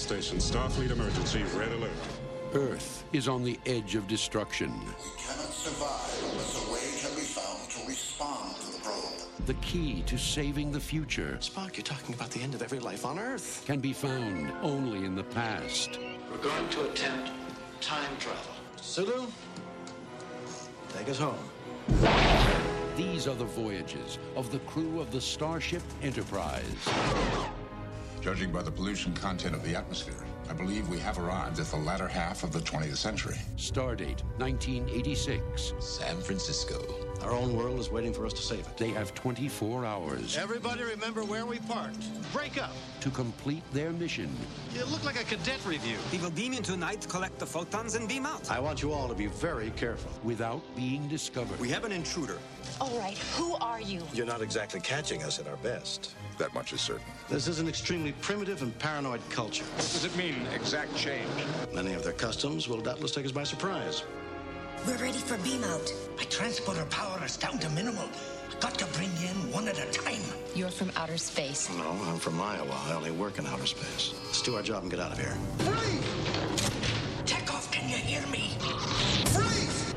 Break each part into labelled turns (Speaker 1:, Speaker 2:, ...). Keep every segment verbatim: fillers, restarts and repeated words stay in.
Speaker 1: station. Starfleet emergency, red alert.
Speaker 2: Earth is on the edge of destruction.
Speaker 3: We cannot survive unless a way can be found to respond to the probe.
Speaker 2: The key to saving the future
Speaker 4: Spock, you're talking about the end of every life on Earth.
Speaker 2: can be found only in the past.
Speaker 4: We're going to attempt time travel. Sulu, take us home.
Speaker 2: These are the voyages of the crew of the Starship Enterprise.
Speaker 5: Judging by the pollution content of the atmosphere, I believe we have arrived at the latter half of the twentieth century.
Speaker 2: Stardate nineteen eighty-six.
Speaker 4: San Francisco. Our own world is waiting for us to save it.
Speaker 2: They have twenty-four hours
Speaker 6: Everybody remember where we parked. Break up.
Speaker 2: to complete their mission.
Speaker 6: It looked like a cadet review.
Speaker 7: We will beam in tonight, collect the photons, and beam out.
Speaker 4: I want you all to be very careful.
Speaker 2: Without being discovered.
Speaker 4: We have an intruder.
Speaker 8: All right, who are you?
Speaker 4: You're not exactly catching us at our best.
Speaker 5: That much is certain.
Speaker 4: This is an extremely primitive and paranoid culture.
Speaker 1: What does it mean, exact change?
Speaker 4: Many of their customs will doubtless take us by surprise.
Speaker 9: We're ready for beam out.
Speaker 10: My transporter power is down to minimal. Got to bring in one at a time.
Speaker 8: You're from outer space.
Speaker 4: No, I'm from Iowa. I only work in outer space. Let's do our job and get out of here.
Speaker 10: Freeze! Chekhov, can you hear me? Freeze!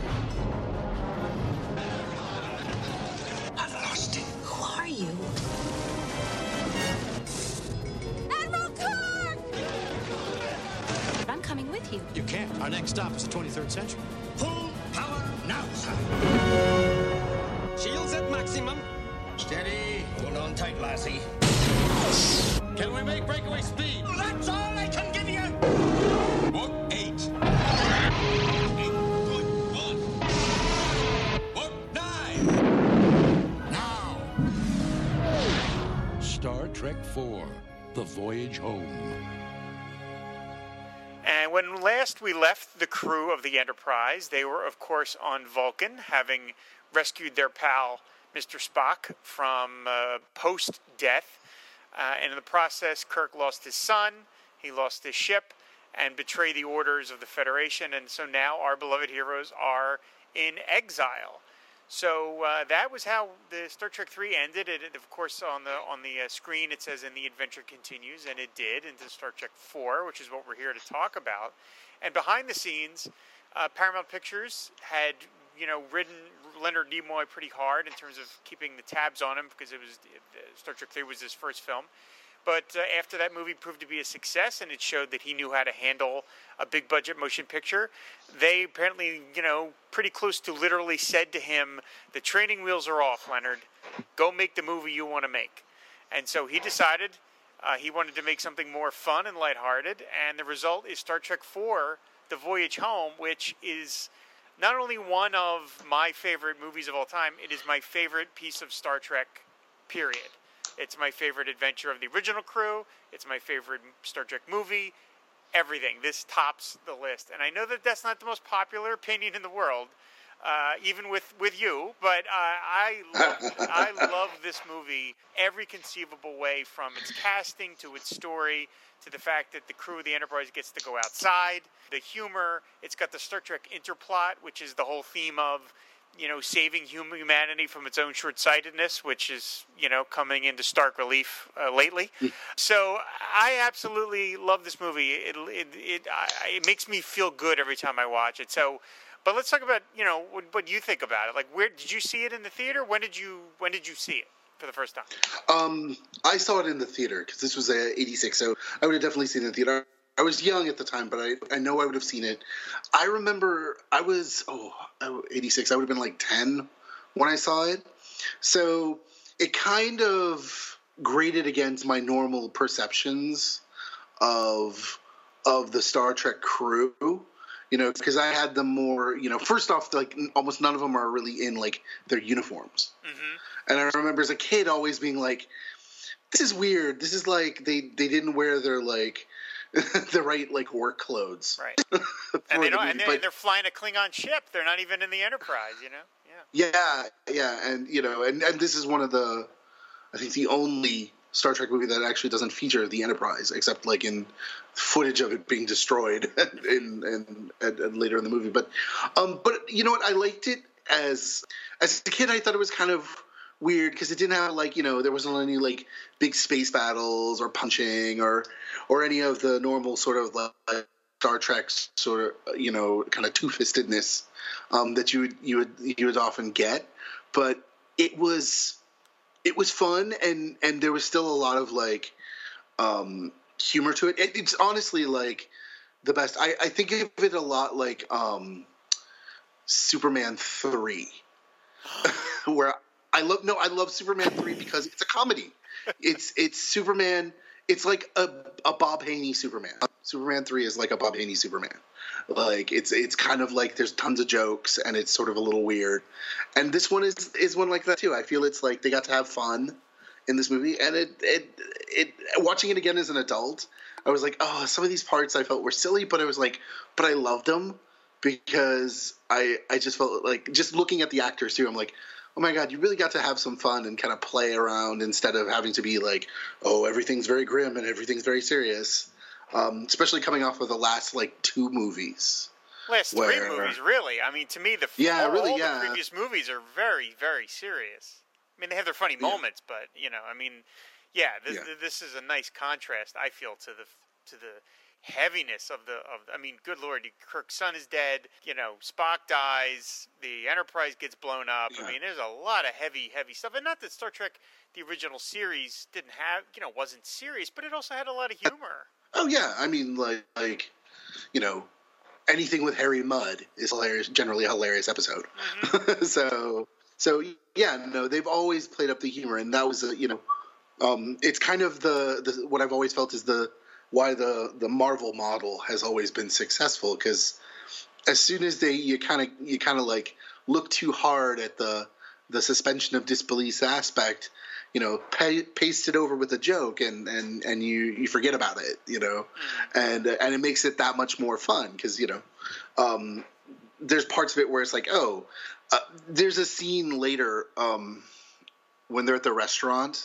Speaker 10: I've lost it.
Speaker 8: Who are you?
Speaker 9: Admiral Kirk!
Speaker 8: I'm coming with you.
Speaker 4: You can't. Our next stop is the twenty-third century.
Speaker 10: Full power now, sir.
Speaker 7: Shields at maximum.
Speaker 10: Steady. Hold on tight, lassie.
Speaker 6: Can we make breakaway speed?
Speaker 10: That's all I can give you.
Speaker 5: Book eight.
Speaker 10: Eight, good, one. Book nine. Now.
Speaker 2: Star Trek four, The Voyage Home.
Speaker 11: And when last we left the crew of the Enterprise, they were, of course, on Vulcan, having rescued their pal, Mister Spock, from uh, post-death. Uh, and in the process, Kirk lost his son, he lost his ship, and betrayed the orders of the Federation. And so now our beloved heroes are in exile. So uh, that was how the Star Trek three ended. It, it, of course, on the on the uh, screen it says, "And the adventure continues," and it did into Star Trek four, which is what we're here to talk about. And behind the scenes, uh, Paramount Pictures had, you know, ridden Leonard Nimoy pretty hard in terms of keeping the tabs on him because it was uh, Star Trek three was his first film. But uh, after that movie proved to be a success and it showed that he knew how to handle a big budget motion picture, they apparently, you know, pretty close to literally said to him, "The training wheels are off, Leonard. Go make the movie you want to make." And so he decided uh, he wanted to make something more fun and lighthearted, and the result is Star Trek four, The Voyage Home, which is not only one of my favorite movies of all time, it is my favorite piece of Star Trek, period. It's my favorite adventure of the original crew. It's my favorite Star Trek movie. Everything. This tops the list. And I know that that's not the most popular opinion in the world, uh, even with, with you, but uh, I, love, I love this movie every conceivable way, from its casting to its story to the fact that the crew of the Enterprise gets to go outside, the humor. It's got the Star Trek interplot, which is the whole theme of, you know, saving humanity from its own short-sightedness, which is, you know, coming into stark relief uh, lately. So I absolutely love this movie. It it it, I, it makes me feel good every time I watch it. So, but let's talk about, you know, what, what you think about it. Like, where did you see it in the theater? When did you when did you see it for the first time?
Speaker 12: Um, I saw it in the theater because this was uh, eighty-six, so I would have definitely seen it in the theater. I was young at the time, but I, I know I would have seen it. I remember I was, oh, eighty-six, I would have been like ten when I saw it. So it kind of grated against my normal perceptions of of the Star Trek crew, you know, because I had them more, you know, first off, like almost none of them are really in like their uniforms. Mm-hmm. And I remember as a kid always being like, this is weird. This is like they, they didn't wear their like, the right like work clothes,
Speaker 11: right? and they don't, the and, they're, but, and they're flying a Klingon ship. They're not even in the Enterprise, you know.
Speaker 12: Yeah, yeah, yeah, and you know, and, and this is one of the, I think the only Star Trek movie that actually doesn't feature the Enterprise, except like in footage of it being destroyed in and, and, and later in the movie. But, um, but you know what? I liked it as as a kid. I thought it was kind of weird because it didn't have like you know there wasn't any like big space battles or punching or or any of the normal sort of like Star Trek sort of you know kind of two-fistedness um, that you would you would you would often get, but it was it was fun and and there was still a lot of like um, humor to it. it. It's honestly like the best. I, I think of it a lot like um, Superman three, where I love no I love Superman three because it's a comedy. It's it's Superman. It's like a, a Bob Haney Superman. Superman three is like a Bob Haney Superman. Like it's it's kind of like there's tons of jokes and it's sort of a little weird. And this one is is one like that too. I feel it's like they got to have fun in this movie, and it it it watching it again as an adult, I was like, oh, some of these parts I felt were silly, but I was like, but I loved them because I I just felt like just looking at the actors too. I'm like, oh my God, you really got to have some fun and kind of play around instead of having to be like, oh, everything's very grim and everything's very serious. Um, especially coming off of the last like two movies.
Speaker 11: Last
Speaker 12: where,
Speaker 11: three movies, really. I mean, to me, the
Speaker 12: yeah,
Speaker 11: all,
Speaker 12: really,
Speaker 11: all
Speaker 12: yeah.
Speaker 11: the previous movies are very, very serious. I mean, they have their funny
Speaker 12: Yeah.
Speaker 11: moments, but you know, I mean, yeah, this,
Speaker 12: Yeah.
Speaker 11: this is a nice contrast. I feel to the to the heaviness of the of. I mean, good Lord, Kirk's son is dead. You know, Spock dies. The Enterprise gets blown up.
Speaker 12: Yeah.
Speaker 11: I mean, there's a lot of heavy, heavy stuff. And not that Star Trek, the original series, didn't have, you know, wasn't serious, but it also had a lot of humor.
Speaker 12: Oh yeah, I mean, like, like, you know, anything with Harry Mudd is hilarious. Generally, a hilarious episode. Mm-hmm. so, so yeah, no, they've always played up the humor, and that was, a, you know, um, it's kind of the, the what I've always felt is the why the the Marvel model has always been successful, because as soon as they you kind of you kind of like look too hard at the the suspension of disbelief aspect, you know, pay, paste it over with a joke, and, and, and you, you forget about it, you know, and and it makes it that much more fun because, you know, um, there's parts of it where it's like, oh, uh, there's a scene later um, when they're at the restaurant.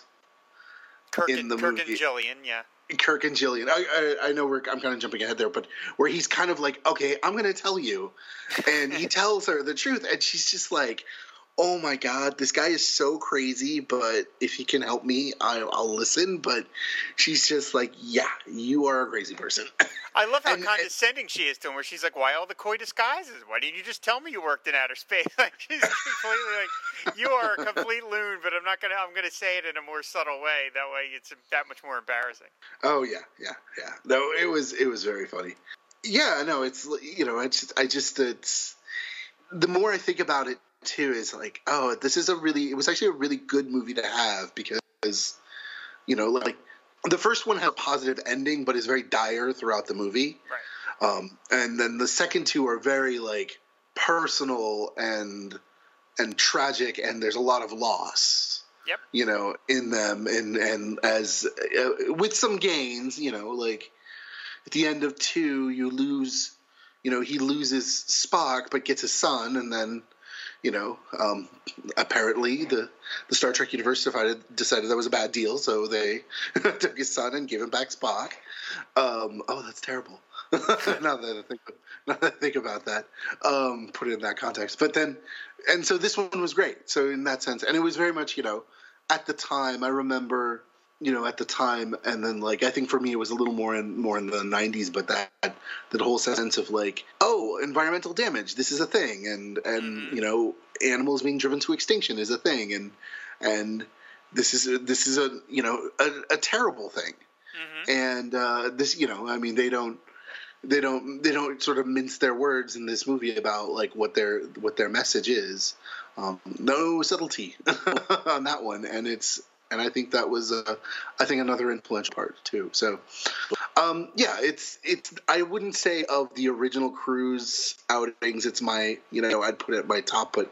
Speaker 11: Kirk,
Speaker 12: in
Speaker 11: and,
Speaker 12: the
Speaker 11: Kirk
Speaker 12: movie.
Speaker 11: and Jillian, yeah.
Speaker 12: Kirk and Jillian. I, I I know we're I'm kind of jumping ahead there, but where he's kind of like, okay, I'm going to tell you, and he tells her the truth, and she's just like, oh my God, this guy is so crazy, but if he can help me, I, I'll listen. But she's just like, yeah, you are a crazy person.
Speaker 11: I love how
Speaker 12: And-
Speaker 11: condescending she is to him, where she's like, why all the coy disguises? Why didn't you just tell me you worked in outer space? Like, she's completely like, you are a complete loon, but I'm not going to, I'm going to say it in a more subtle way. That way it's that much more embarrassing.
Speaker 12: Oh yeah, yeah, yeah. No, it was it was very funny. Yeah, no, it's you know, it's I just it's the more I think about it too, is like, oh, this is a really it was actually a really good movie to have, because you know, like the first one had a positive ending, but is very dire throughout the movie.
Speaker 11: Right.
Speaker 12: Um, and then the second two are very like personal and and tragic, and there's a lot of loss.
Speaker 11: Yep.
Speaker 12: You know, in them, and and as uh, with some gains, you know, like at the end of two, you lose, you know, he loses Spock, but gets his son, and then, you know, um, apparently the the Star Trek universe decided decided that was a bad deal, so they took his son and gave him back Spock. Um, oh, that's terrible. now that I think, now that I think about that, um, put it in that context. But then, and so this one was great. So in that sense, and it was very much, you know, at the time, I remember, you know, at the time, and then like I think for me it was a little more in more in the nineties, but that that whole sense of like, oh, environmental damage, this is a thing, and and mm-hmm. you know, animals being driven to extinction is a thing, and and this is a, this is a you know a, a terrible thing, mm-hmm. and uh, this you know I mean they don't. They don't. They don't sort of mince their words in this movie about like what their what their message is. Um, no subtlety on that one, and it's and I think that was uh, I think another influential part too. So um, yeah, it's it's. I wouldn't say of the original cruise outings, it's my you know I'd put it at my top, but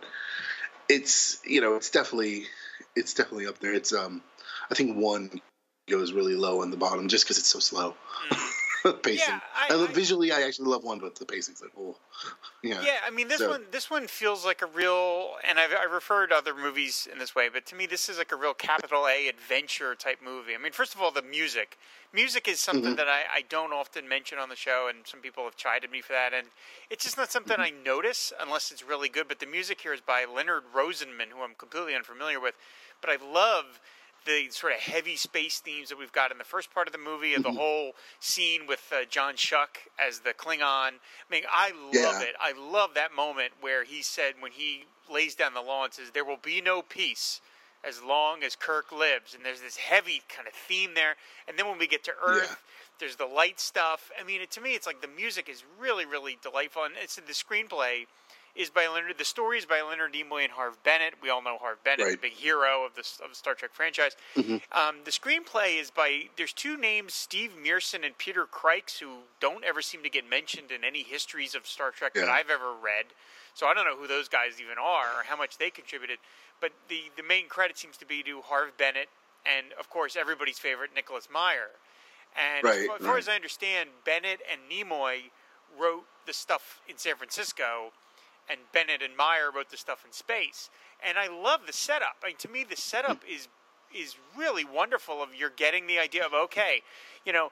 Speaker 12: it's you know it's definitely it's definitely up there. It's um I think one goes really low on the bottom just because it's so slow. Mm. Pacing.
Speaker 11: Yeah, I,
Speaker 12: I,
Speaker 11: I,
Speaker 12: visually, I actually love one, but the pacing's like, oh, yeah.
Speaker 11: Yeah, I mean, this so. one, this one feels like a real, and I've, I've referred to other movies in this way, but to me, this is like a real capital A adventure type movie. I mean, first of all, the music. Music is something mm-hmm. that I, I don't often mention on the show, and some people have chided me for that, and it's just not something mm-hmm. I notice unless it's really good. But the music here is by Leonard Rosenman, who I'm completely unfamiliar with. but I love the sort of heavy space themes that we've got in the first part of the movie, and mm-hmm. the whole scene with uh, John Schuck as the Klingon. I mean, I love
Speaker 12: yeah.
Speaker 11: it. I love that moment where he said, when he lays down the law and says, "There will be no peace as long as Kirk lives," and there's this heavy kind of theme there. And then when we get to Earth, yeah. there's the light stuff. I mean, it, to me, it's like the music is really, really delightful. And it's the screenplay is by Leonard. The story is by Leonard Nimoy and Harve Bennett. We all know Harve Bennett,
Speaker 12: right.
Speaker 11: the big hero of the of the Star Trek franchise.
Speaker 12: Mm-hmm.
Speaker 11: Um, the screenplay is by. There's two names, Steve Mearson and Peter Krikes, who don't ever seem to get mentioned in any histories of Star Trek
Speaker 12: yeah.
Speaker 11: that I've ever read. So I don't know who those guys even are or how much they contributed. But the, the main credit seems to be to Harve Bennett and, of course, everybody's favorite Nicholas Meyer. And
Speaker 12: right,
Speaker 11: as far, as far
Speaker 12: right.
Speaker 11: as I understand, Bennett and Nimoy wrote the stuff in San Francisco, and Bennett and Meyer wrote the stuff in space. And I love the setup. I mean, to me, the setup mm. is is really wonderful. Of you're getting the idea of, okay, you know,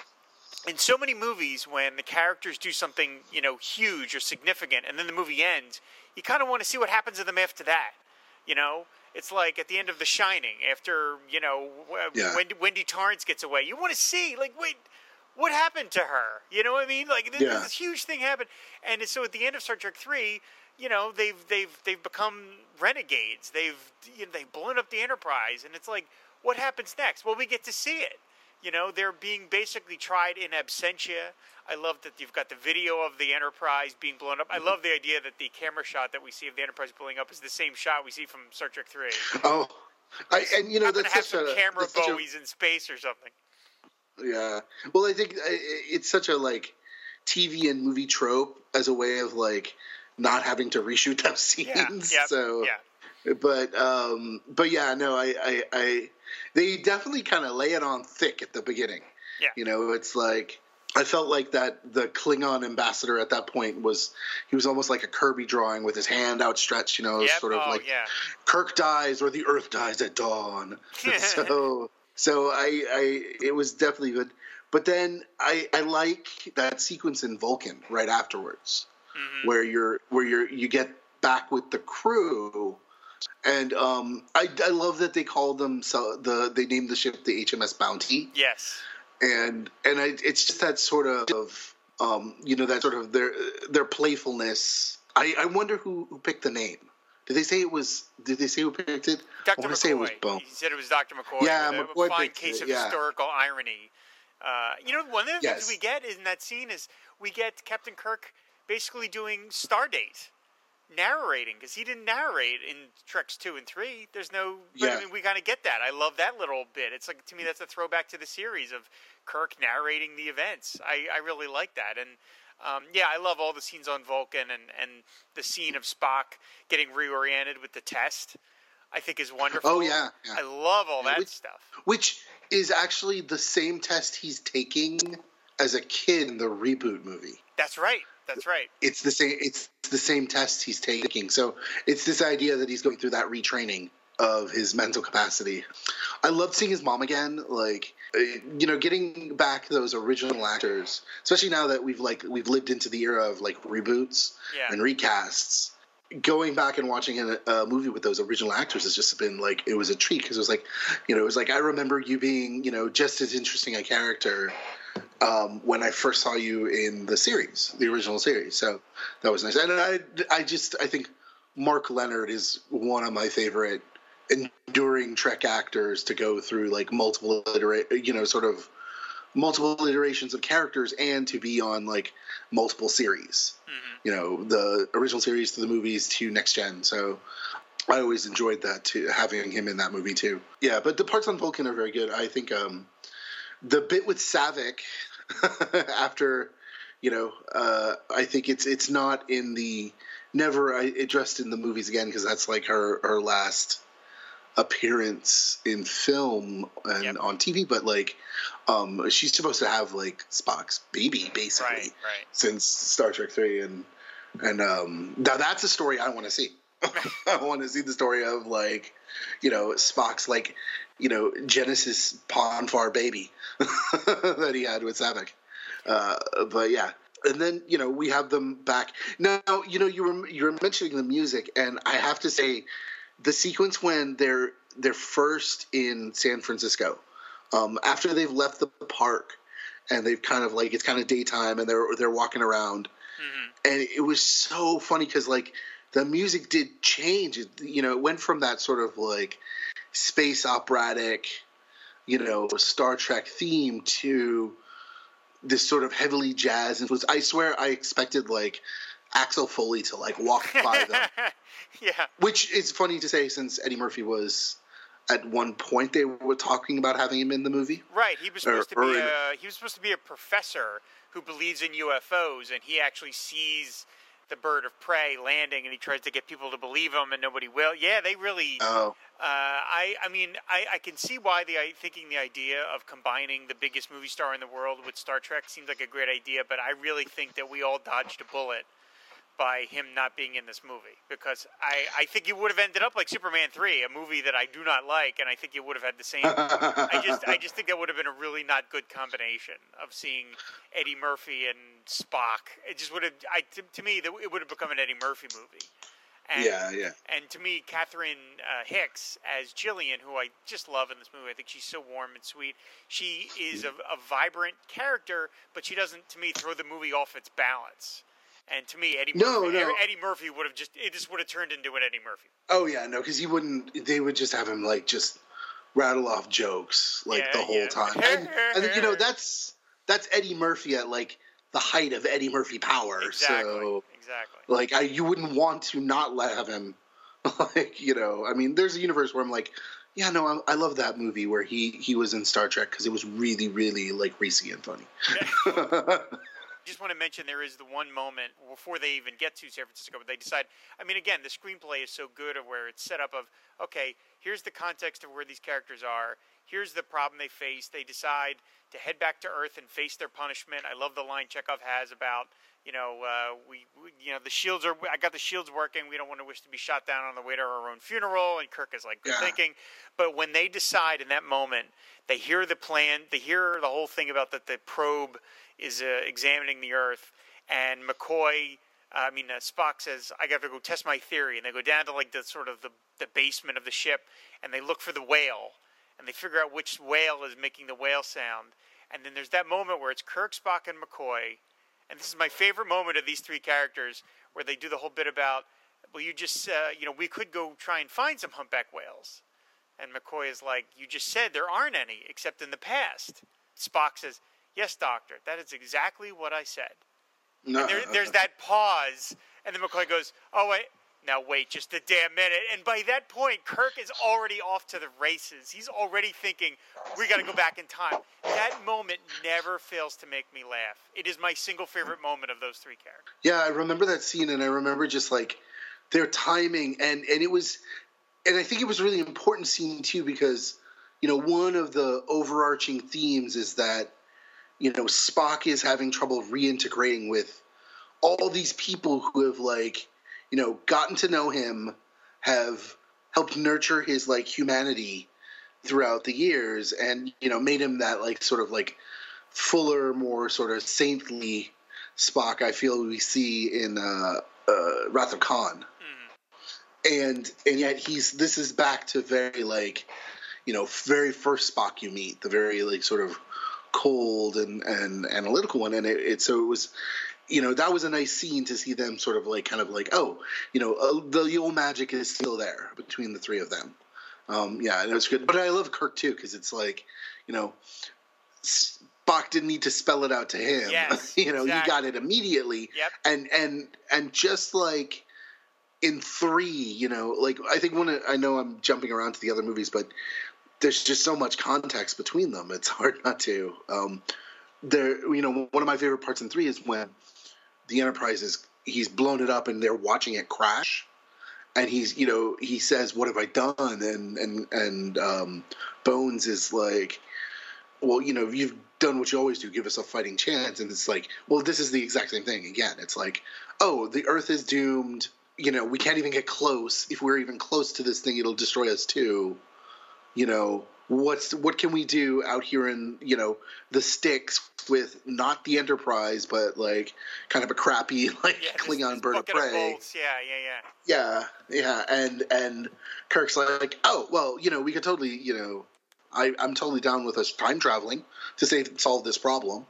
Speaker 11: in so many movies when the characters do something, you know, huge or significant, and then the movie ends, you kind of want to see what happens to them after that. You know, it's like at the end of The Shining, after, you know,
Speaker 12: yeah.
Speaker 11: Wendy, Wendy Torrance gets away. You want to see, like, wait, what happened to her? You know what I mean? Like, this,
Speaker 12: yeah.
Speaker 11: this huge thing happened. And so at the end of Star Trek three, you know, they've they've they've become renegades. They've you know, they've blown up the Enterprise, and it's like, what happens next? Well, we get to see it. You know, they're being basically tried in absentia. I love that you've got the video of the Enterprise being blown up. I love the idea that the camera shot that we see of the Enterprise blowing up is the same shot we see from Star Trek three.
Speaker 12: Oh, I, and you know, that's
Speaker 11: have
Speaker 12: such
Speaker 11: some
Speaker 12: a
Speaker 11: camera
Speaker 12: that's such
Speaker 11: Bowies
Speaker 12: a,
Speaker 11: in space or something.
Speaker 12: Yeah. Well, I think it's such a like T V and movie trope as a way of like not having to reshoot those scenes.
Speaker 11: Yeah. Yep.
Speaker 12: So,
Speaker 11: yeah.
Speaker 12: but um, but yeah, no, I, I, I they definitely kind of lay it on thick at the beginning.
Speaker 11: Yeah.
Speaker 12: You know, it's like I felt like that the Klingon ambassador at that point was he was almost like a Kirby drawing with his hand outstretched. You know,
Speaker 11: yep.
Speaker 12: sort of
Speaker 11: oh,
Speaker 12: like
Speaker 11: yeah.
Speaker 12: Kirk dies or the Earth dies at dawn. so. So I, I, it was definitely good. But then I, I like that sequence in Vulcan right afterwards,
Speaker 11: mm-hmm.
Speaker 12: where you're, where you're, you get back with the crew, and um, I, I love that they called them so the they named the ship the H M S Bounty.
Speaker 11: Yes.
Speaker 12: And and I, it's just that sort of, um, you know, that sort of their their playfulness. I, I wonder who, who picked the name. Did they say it was? Did they say who picked it?
Speaker 11: Doctor
Speaker 12: I want
Speaker 11: McCoy.
Speaker 12: to say it was Bone.
Speaker 11: He said it was Doctor McCoy.
Speaker 12: Yeah,
Speaker 11: with
Speaker 12: McCoy
Speaker 11: a fine
Speaker 12: picked
Speaker 11: case
Speaker 12: it,
Speaker 11: of
Speaker 12: yeah.
Speaker 11: historical irony. Uh, you know, one of the
Speaker 12: yes.
Speaker 11: things we get in that scene is we get Captain Kirk basically doing Stardate, narrating, because he didn't narrate in Treks two and three. There's no, but
Speaker 12: yeah.
Speaker 11: I mean, we kind of get that. I love that little bit. It's like, to me, that's a throwback to the series of Kirk narrating the events. I, I really like that. And Um, yeah, I love all the scenes on Vulcan, and, and the scene of Spock getting reoriented with the test, I think is wonderful.
Speaker 12: Oh, yeah. yeah.
Speaker 11: I love all
Speaker 12: yeah,
Speaker 11: that
Speaker 12: which,
Speaker 11: stuff.
Speaker 12: Which is actually the same test he's taking as a kid in the reboot movie.
Speaker 11: That's right. That's right.
Speaker 12: It's the same. It's the same test he's taking. So it's this idea that he's going through that retraining of his mental capacity. I loved seeing his mom again. Like, you know, getting back those original actors, especially now that we've like we've lived into the era of like reboots
Speaker 11: yeah.
Speaker 12: and recasts. Going back and watching a, a movie with those original actors has just been like, it was a treat, because it was like, you know, it was like, I remember you being, you know, just as interesting a character um, when I first saw you in the series, the original series. So that was nice. And I, I just, I think Mark Leonard is one of my favorite enduring Trek actors to go through like multiple iterate, you know, sort of multiple iterations of characters, and to be on like multiple series.
Speaker 11: Mm-hmm.
Speaker 12: You know, the original series to the movies to Next Gen. So I always enjoyed that too, having him in that movie too. Yeah, but the parts on Vulcan are very good. I think um, the bit with Saavik after, you know, uh, I think it's it's not in the never addressed in the movies again, because that's like her her last appearance in film and
Speaker 11: yep.
Speaker 12: on T V, but like um she's supposed to have like Spock's baby basically
Speaker 11: right, right.
Speaker 12: since Star Trek three, and and um now that's a story I want to see. I want to see the story of like, you know, Spock's like, you know, Genesis Ponfar baby that he had with Saavik. Uh but yeah. And then, you know, we have them back now. You know, you were you were mentioning the music, and I have to say, the sequence when they're they're first in San Francisco. Um, after they've left the park and they've kind of like, it's kind of daytime and they're, they're walking around. Mm-hmm. And it was so funny because like the music did change. It, you know, it went from that sort of like space operatic, you know, Star Trek theme to this sort of heavily jazz influence. I swear I expected like Axel Foley to like walk by them.
Speaker 11: Yeah.
Speaker 12: Which is funny to say since Eddie Murphy was at one point they were talking about having him in the movie.
Speaker 11: Right. He was supposed
Speaker 12: or,
Speaker 11: to be
Speaker 12: or,
Speaker 11: a he was supposed to be a professor who believes in U F Os, and he actually sees the bird of prey landing, and he tries to get people to believe him, and nobody will. Yeah, they really.
Speaker 12: Oh.
Speaker 11: Uh, I I mean I, I can see why the thinking the idea of combining the biggest movie star in the world with Star Trek seems like a great idea, but I really think that we all dodged a bullet by him not being in this movie, because I, I think it would have ended up like Superman three, a movie that I do not like, and I think it would have had the same. I just I just think that would have been a really not good combination of seeing Eddie Murphy and Spock. It just would have. I to, to me, it would have become an Eddie Murphy movie. And,
Speaker 12: yeah, yeah.
Speaker 11: And to me, Catherine uh, Hicks as Jillian, who I just love in this movie, I think she's so warm and sweet. She is a, a vibrant character, but she doesn't, to me, throw the movie off its balance. And to me, Eddie
Speaker 12: no,
Speaker 11: Murphy,
Speaker 12: no.
Speaker 11: Eddie Murphy would have just, it just would have turned into an Eddie Murphy.
Speaker 12: Oh, yeah, no, because he wouldn't, they would just have him, like, just rattle off jokes, like,
Speaker 11: yeah,
Speaker 12: the whole
Speaker 11: yeah.
Speaker 12: time. And, and, you know, that's that's Eddie Murphy at, like, the height of Eddie Murphy power.
Speaker 11: Exactly,
Speaker 12: so,
Speaker 11: exactly.
Speaker 12: Like, I, you wouldn't want to not let have him, like, you know, I mean, there's a universe where I'm like, yeah, no, I, I love that movie where he, he was in Star Trek because it was really, really, like, racy and funny.
Speaker 11: Just want to mention there is the one moment before they even get to San Francisco where they decide, I mean, again, the screenplay is so good of where it's set up of, okay, here's the context of where these characters are. Here's the problem they face. They decide to head back to Earth and face their punishment. I love the line Chekhov has about, you know, uh, we, we, you know, the shields are, I got the shields working. We don't want to wish to be shot down on the way to our own funeral. And Kirk is like, good
Speaker 12: yeah. thinking.
Speaker 11: But when they decide in that moment, they hear the plan, they hear the whole thing about that the probe is uh, examining the Earth, and McCoy, uh, I mean, uh, Spock says, I got to go test my theory. And they go down to like the sort of the, the basement of the ship, and they look for the whale, and they figure out which whale is making the whale sound. And then there's that moment where it's Kirk, Spock, and McCoy. And this is my favorite moment of these three characters, where they do the whole bit about, well, you just, uh, you know, we could go try and find some humpback whales. And McCoy is like, you just said there aren't any, except in the past. Spock says, yes, Doctor, that is exactly what I said.
Speaker 12: No.
Speaker 11: And there, there's that pause, and then McCoy goes, oh, wait. Now wait just a damn minute. And by that point, Kirk is already off to the races. He's already thinking, we got to go back in time. That moment never fails to make me laugh. It is my single favorite moment of those three characters.
Speaker 12: Yeah, I remember that scene, and I remember just like their timing, and, and it was, and I think it was a really important scene too, because, you know, one of the overarching themes is that, you know, Spock is having trouble reintegrating with all these people who have, like, you know, gotten to know him, have helped nurture his, like, humanity throughout the years, and, you know, made him that, like, sort of, like, fuller, more sort of saintly Spock I feel we see in uh, uh, Wrath of Khan. Mm. And and yet he's, this is back to very, like, you know, very first Spock you meet, the very, like, sort of cold and, and analytical one, and it, it so it was... You know, that was a nice scene to see them sort of like, kind of like, oh, you know, uh, the old magic is still there between the three of them. Um, yeah, and it was good. But I love Kirk, too, because it's like, you know, Spock didn't need to spell it out to him.
Speaker 11: Yes,
Speaker 12: you know,
Speaker 11: exactly.
Speaker 12: He got it immediately.
Speaker 11: Yep.
Speaker 12: And, and, and just like in three, you know, like I think one, I know I'm jumping around to the other movies, but there's just so much context between them. It's hard not to. Um, there, you know, one of my favorite parts in three is when the Enterprise is, he's blown it up and they're watching it crash, and he's, you know, he says, what have I done? And, and, and, um, Bones is like, well, you know, you've done what you always do, give us a fighting chance. And it's like, well, this is the exact same thing again. It's like, oh, the Earth is doomed. You know, we can't even get close. If we're even close to this thing, it'll destroy us too. You know, what's what can we do out here in, you know, the sticks with not the Enterprise, but like kind of a crappy like
Speaker 11: yeah,
Speaker 12: Klingon
Speaker 11: this,
Speaker 12: bird
Speaker 11: this
Speaker 12: of prey.
Speaker 11: Of yeah, yeah,
Speaker 12: yeah. Yeah, yeah, and and Kirk's like, oh well, you know, we could totally, you know, I I'm totally down with us time traveling to save solve this problem.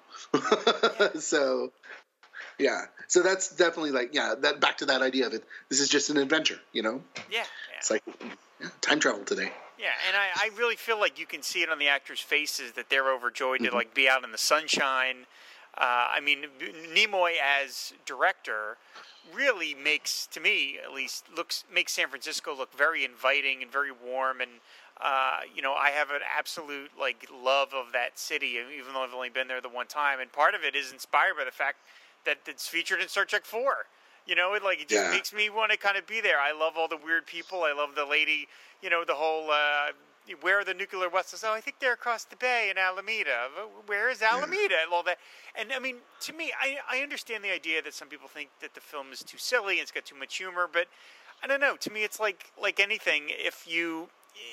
Speaker 12: so. Yeah, so that's definitely like, yeah, that back to that idea of it. This is just an adventure, you know?
Speaker 11: Yeah. yeah.
Speaker 12: It's like yeah, time travel today.
Speaker 11: Yeah, and I, I really feel like you can see it on the actors' faces that they're overjoyed
Speaker 12: mm-hmm.
Speaker 11: to like be out in the sunshine. Uh, I mean, Nimoy as director really makes, to me at least, looks makes San Francisco look very inviting and very warm. And uh, you know, I have an absolute like love of that city, even though I've only been there the one time. And part of it is inspired by the fact that it's featured in Star Trek four. You know, it like it just
Speaker 12: yeah.
Speaker 11: makes me want to kind of be there. I love all the weird people. I love the lady, you know, the whole, uh, where are the nuclear weapons? Oh, I think they're across the bay in Alameda. Where is Alameda? Yeah. And all that. And, I mean, to me, I, I understand the idea that some people think that the film is too silly and it's got too much humor. But, I don't know. To me, it's like like anything. If you,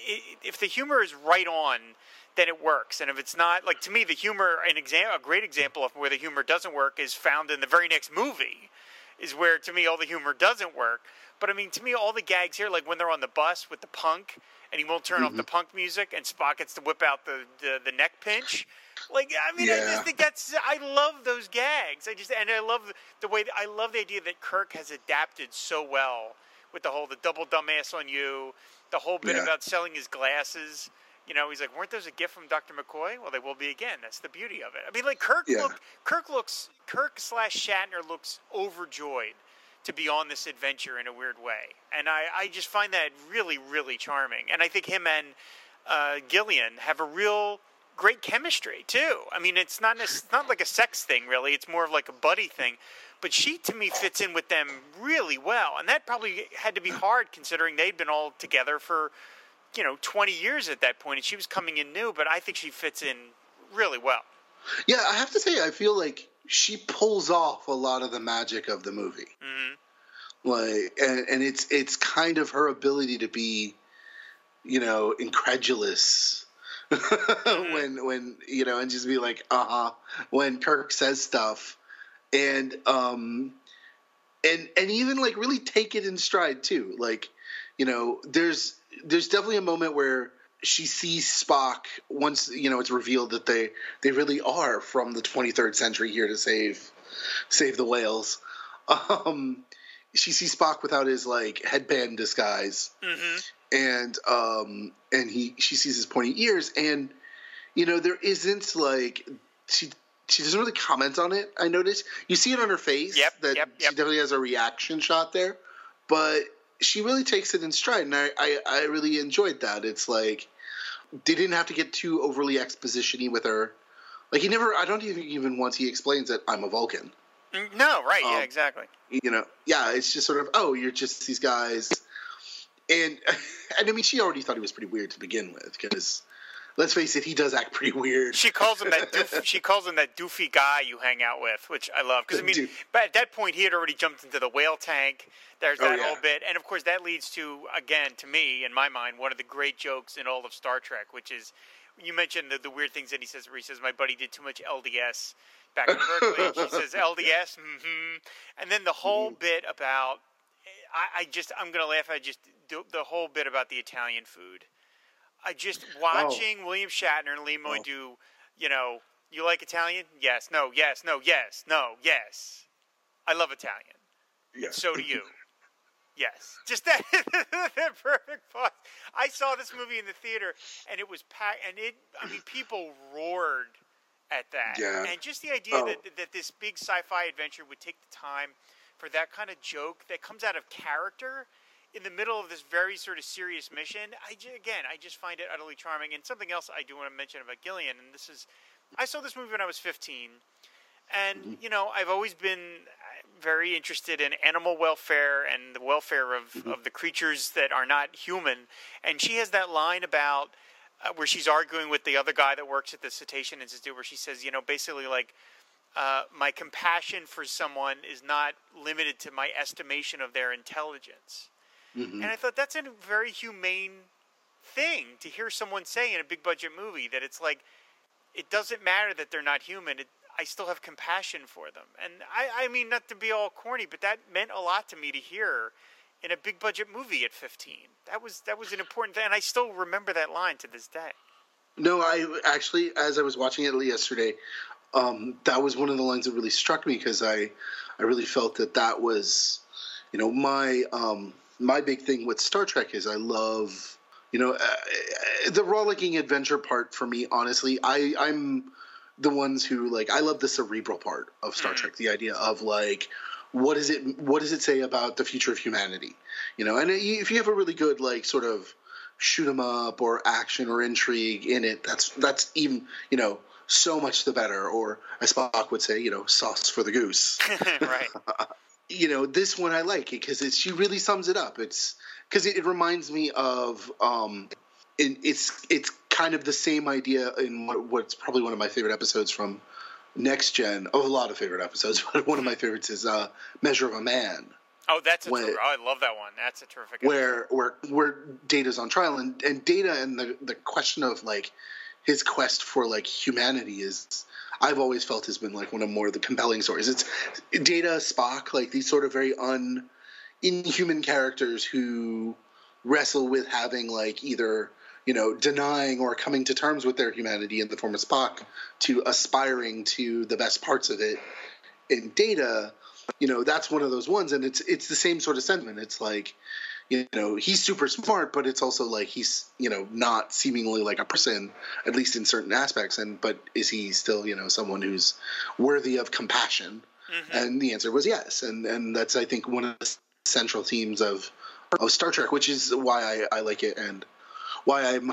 Speaker 11: if the humor is right on, then it works. And if it's not, like, to me, the humor, an exam- a great example of where the humor doesn't work is found in the very next movie, is where, to me, all the humor doesn't work. But, I mean, to me, all the gags here, like when they're on the bus with the punk, and he won't turn mm-hmm. off the punk music, and Spock gets to whip out the, the, the neck pinch. Like, I mean, yeah. I just think that's, I love those gags. I just, and I love the way, I love the idea that Kirk has adapted so well with the whole, the double dumbass on you, the whole bit
Speaker 12: yeah.
Speaker 11: about selling his glasses. You know, he's like, weren't those a gift from Doctor McCoy? Well, they will be again. That's the beauty of it. I mean, like, Kirk
Speaker 12: yeah.
Speaker 11: look, Kirk looks, Kirk slash Shatner looks overjoyed to be on this adventure in a weird way. And I, I just find that really, really charming. And I think him and uh, Gillian have a real great chemistry, too. I mean, it's not, it's not like a sex thing, really. It's more of like a buddy thing. But she, to me, fits in with them really well. And that probably had to be hard, considering they'd been all together for, you know, twenty years at that point, and she was coming in new, but I think she fits in really well.
Speaker 12: Yeah, I have to say, I feel like she pulls off a lot of the magic of the movie.
Speaker 11: Mm-hmm.
Speaker 12: Like, and, and it's it's kind of her ability to be, you know, incredulous mm-hmm. when when you know, and just be like, uh huh, when Kirk says stuff, and um, and and even like really take it in stride too. Like, you know, there's. There's definitely a moment where she sees Spock once, you know, it's revealed that they, they really are from the twenty-third century here to save save the whales. Um, she sees Spock without his like headband disguise,
Speaker 11: mm-hmm.
Speaker 12: and um, and he she sees his pointy ears, and you know there isn't like she she doesn't really comment on it. I noticed you see it on her face
Speaker 11: yep,
Speaker 12: that
Speaker 11: yep, yep.
Speaker 12: she definitely has a reaction shot there, but. She really takes it in stride, and I, I, I really enjoyed that. It's like they didn't have to get too overly exposition-y with her. Like he never, I don't even even once he explains that I'm a Vulcan.
Speaker 11: No, right? Um, yeah, exactly.
Speaker 12: You know, yeah, it's just sort of oh, you're just these guys, and and I mean, she already thought he was pretty weird to begin with because. Let's face it, he does act pretty weird.
Speaker 11: She calls him that. Doof, she calls him that doofy guy you hang out with, which I love. Because I mean, but at that point, he had already jumped into the whale tank. There's that oh, yeah. whole bit, and of course, that leads to again, to me, in my mind, one of the great jokes in all of Star Trek, which is you mentioned the, the weird things that he says. Where he says, "My buddy did too much L D S back in Berkeley." He says, "L D S," mm-hmm. And then the whole mm-hmm. bit about, I, I just, I'm gonna laugh. I just do, the whole bit about the Italian food. I just watching oh. William Shatner and Nimoy oh. do, you know, you like Italian? Yes, no, yes, no, yes, no, yes. I love Italian.
Speaker 12: Yeah.
Speaker 11: So do you. Yes. Just that, that perfect pause. I saw this movie in the theater, and it was packed, and it, I mean, people roared at that.
Speaker 12: Yeah.
Speaker 11: And just the idea
Speaker 12: oh.
Speaker 11: that, that this big sci-fi adventure would take the time for that kind of joke that comes out of character in the middle of this very sort of serious mission, I, again, I just find it utterly charming. And something else I do want to mention about Gillian, and this is, I saw this movie when I was fifteen, and, mm-hmm. you know, I've always been very interested in animal welfare and the welfare of, mm-hmm. of the creatures that are not human. And she has that line about uh, where she's arguing with the other guy that works at the Cetacean Institute, where she says, you know, basically like, uh, my compassion for someone is not limited to my estimation of their intelligence. Mm-hmm. And I thought that's a very humane thing to hear someone say in a big budget movie, that it's like, it doesn't matter that they're not human. It, I still have compassion for them. And I, I mean, not to be all corny, but that meant a lot to me to hear in a big budget movie at fifteen. That was that was an important thing, and I still remember that line to this day.
Speaker 12: No, I actually, as I was watching it yesterday, um, that was one of the lines that really struck me, because I, I really felt that that was, you know, my um, my big thing with Star Trek is I love, you know, uh, the rollicking adventure part for me. Honestly, I I'm the ones who, like, I love the cerebral part of Star mm. Trek, the idea of, like, what is it what does it say about the future of humanity, you know? And if you have a really good, like, sort of shoot 'em up or action or intrigue in it, that's that's even, you know, so much the better. Or as Spock would say, you know, sauce for the goose.
Speaker 11: Right.
Speaker 12: You know, this one I like it because she really sums it up. It's because it, it reminds me of um, it, it's it's kind of the same idea in what, what's probably one of my favorite episodes from Next Gen. Oh, a lot of favorite episodes, but one of my favorites is uh, Measure of a Man.
Speaker 11: Oh, that's a
Speaker 12: when,
Speaker 11: ter- oh, I love that one. That's a terrific episode.
Speaker 12: Where where where Data's on trial, and, and Data and the the question of, like, his quest for, like, humanity is, I've always felt, has been, like, one of more of the compelling stories. It's Data, Spock, like, these sort of very un inhuman characters who wrestle with having, like, either, you know, denying or coming to terms with their humanity in the form of Spock, to aspiring to the best parts of it in Data. You know, that's one of those ones, and it's it's the same sort of sentiment. It's like, you know, he's super smart, but it's also like he's, you know, not seemingly like a person, at least in certain aspects. And but is he still, you know, someone who's worthy of compassion? Mm-hmm. And the answer was yes. And and that's, I think, one of the central themes of of Star Trek, which is why I, I like it, and why I'm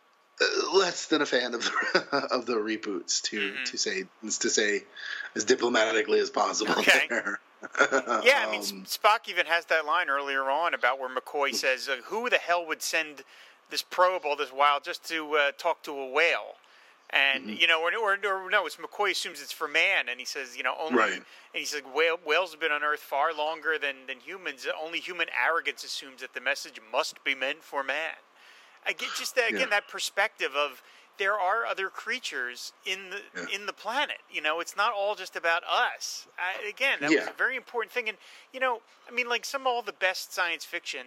Speaker 12: less than a fan of the, of the reboots, to mm-hmm. to say to say as diplomatically as possible.
Speaker 11: Okay.
Speaker 12: There.
Speaker 11: Yeah, I mean,
Speaker 12: um,
Speaker 11: Spock even has that line earlier on about where McCoy says, uh, "Who the hell would send this probe all this while just to uh, talk to a whale?" And mm-hmm. you know, or, or, or no, it's McCoy assumes it's for man, and he says, you know, only.
Speaker 12: Right.
Speaker 11: And he says, whale, whales have been on Earth far longer than than humans. Only human arrogance assumes that the message must be meant for man. I get just that, again, yeah. that perspective of there are other creatures in the yeah. in the planet. You know, it's not all just about us. I, again, that yeah. was a very important thing. And, you know, I mean, like some of all the best science fiction,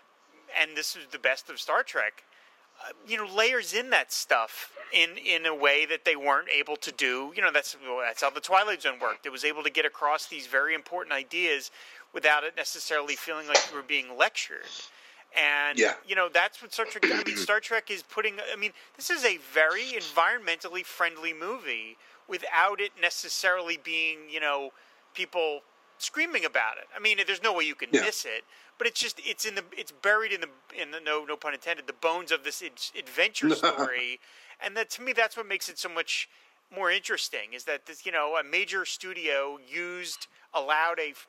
Speaker 11: and this is the best of Star Trek, uh, you know, layers in that stuff in, in a way that they weren't able to do. You know, that's that's how the Twilight Zone worked. It was able to get across these very important ideas without it necessarily feeling like you were being lectured. And,
Speaker 12: yeah.
Speaker 11: you know, that's what Star Trek, I mean, Star Trek is putting, I mean, this is a very environmentally friendly movie without it necessarily being, you know, people screaming about it. I mean, there's no way you can yeah. miss it, but it's just, it's in the, it's buried in the, in the, no, no pun intended, the bones of this adventure story. And that, to me, that's what makes it so much more interesting, is that this, you know, a major studio used, allowed a,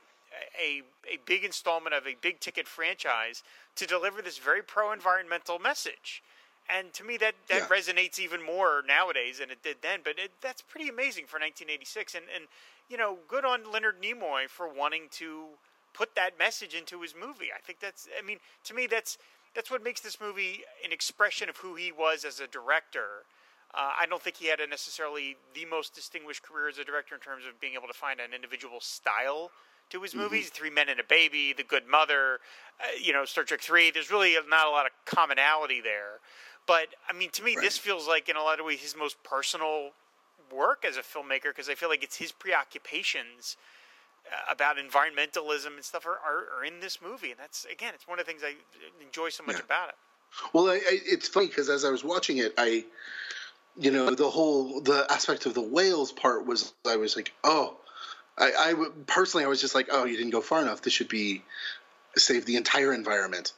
Speaker 11: a a big installment of a big ticket franchise to deliver this very pro-environmental message. And to me, that, that yeah. resonates even more nowadays than it did then. But it, that's pretty amazing for nineteen eighty-six. And, and, you know, good on Leonard Nimoy for wanting to put that message into his movie. I think that's, I mean, to me, that's that's what makes this movie an expression of who he was as a director. Uh, I don't think he had a necessarily the most distinguished career as a director in terms of being able to find an individual style to his movies. Mm-hmm. Three Men and a Baby, The Good Mother, uh, you know, Star Trek three. There's really not a lot of commonality there. But, I mean, to me, right. this feels like, in a lot of ways, his most personal work as a filmmaker, because I feel like it's his preoccupations uh, about environmentalism and stuff are, are, are in this movie. And that's, again, it's one of the things I enjoy so much
Speaker 12: yeah.
Speaker 11: about it.
Speaker 12: Well, I, I, it's funny, because as I was watching it, I, you know, the whole, the aspect of the whales part was, I was like, oh, I, I personally, I was just like, oh, you didn't go far enough. This should be save the entire environment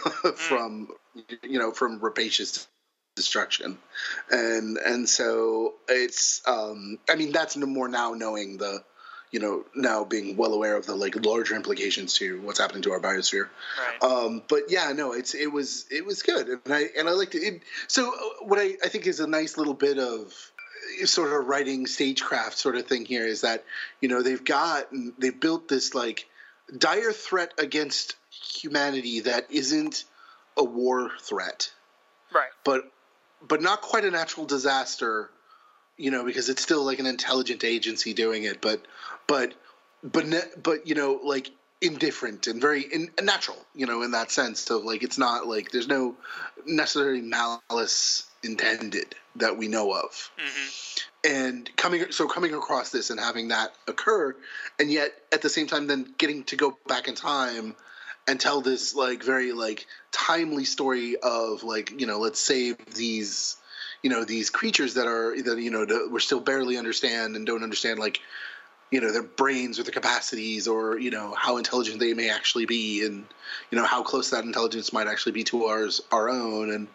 Speaker 12: from, you know, from rapacious destruction. And and so it's, um, I mean, that's no more now knowing the, you know, now being well aware of the, like, larger implications to what's happening to our biosphere.
Speaker 11: Right.
Speaker 12: Um, but yeah, no, it's it was it was good, and I and I liked it. it so what I, I think is a nice little bit of sort of writing stagecraft sort of thing here is that, you know, they've got they built this, like, dire threat against humanity that isn't a war threat.
Speaker 11: Right.
Speaker 12: But but not quite a natural disaster, you know, because it's still like an intelligent agency doing it, but but but ne- but you know, like indifferent and very in, natural, you know, in that sense of like it's not like there's no necessarily malice intended that we know of. Mm-hmm. And coming so coming across this and having that occur, and yet at the same time then getting to go back in time and tell this like very like timely story of like, you know, let's save these, you know, these creatures that are that you know that we're still barely understand and don't understand like, you know, their brains or their capacities or, you know, how intelligent they may actually be and, you know, how close that intelligence might actually be to ours, our own. And,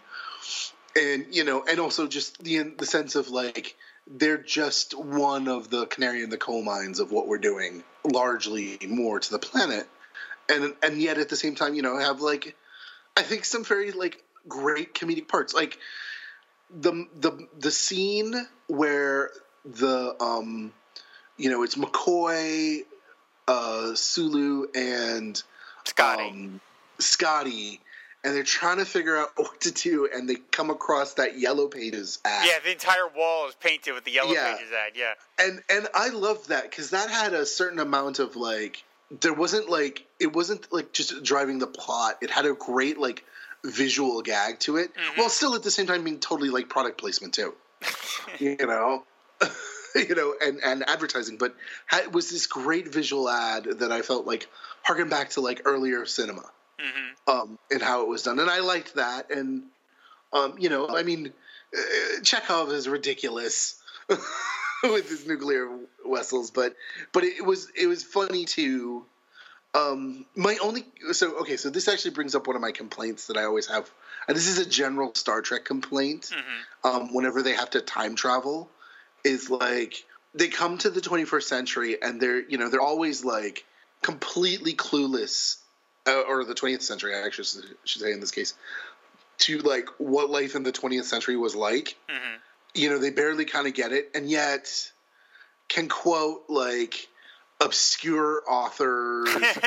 Speaker 12: and, you know, and also just the, the sense of like, they're just one of the canary in the coal mines of what we're doing largely more to the planet. And, and yet at the same time, you know, have like, I think some very like great comedic parts, like the, the, the scene where the, um, you know, it's McCoy, uh, Sulu, and
Speaker 11: Scotty.
Speaker 12: Um, Scotty, and they're trying to figure out what to do, and they come across that Yellow Pages ad.
Speaker 11: Yeah, the entire wall is painted with the Yellow
Speaker 12: Yeah.
Speaker 11: Pages ad, yeah.
Speaker 12: And and I loved that, because that had a certain amount of, like, there wasn't, like, it wasn't, like, just driving the plot. It had a great, like, visual gag to it, mm-hmm. while still at the same time being totally, like, product placement, too. You know? You know, and, and advertising, but had, was this great visual ad that I felt like harkened back to like earlier cinema, mm-hmm. um, and how it was done, and I liked that. And um, you know, I mean, uh, Chekhov is ridiculous with his nuclear vessels, but but it was it was funny too. Um, my only so okay, so this actually brings up one of my complaints that I always have, and this is a general Star Trek complaint. Mm-hmm. Um, whenever they have to time travel. Is like they come to the twenty-first century and they're you know they're always like completely clueless, uh, or the twentieth century I actually should say in this case, to like what life in the twentieth century was like. Mm-hmm. You know, they barely kind of get it, and yet can quote like obscure authors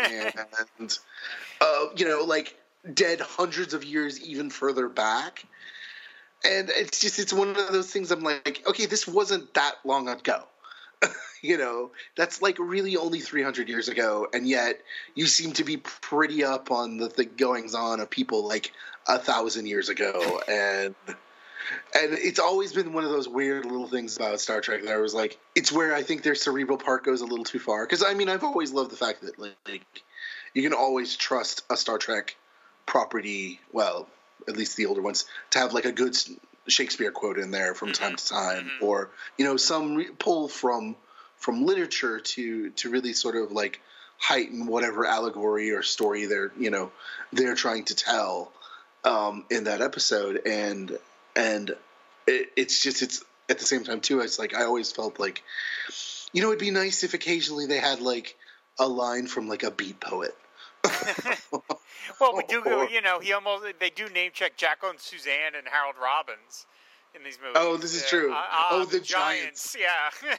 Speaker 12: and uh, you know like dead hundreds of years even further back. And it's just, it's one of those things I'm like, okay, this wasn't that long ago. You know, that's like really only three hundred years ago. And yet you seem to be pretty up on the, the goings on of people like a thousand years ago. And, and it's always been one of those weird little things about Star Trek that I was like, it's where I think their cerebral part goes a little too far. Cause I mean, I've always loved the fact that like, you can always trust a Star Trek property. Well, at least the older ones, to have like a good Shakespeare quote in there from time to time, mm-hmm. or you know some re- pull from from literature to to really sort of like heighten whatever allegory or story they're you know they're trying to tell um, in that episode, and and it, it's just it's at the same time too. It's like I always felt like you know it'd be nice if occasionally they had like a line from like a beat poet.
Speaker 11: Well, we do, you know, he almost, they do name check Jacko and Suzanne and Harold Robbins in these movies.
Speaker 12: Oh, this is uh, true. Uh, uh,
Speaker 11: oh,
Speaker 12: the,
Speaker 11: the Giants. Giants.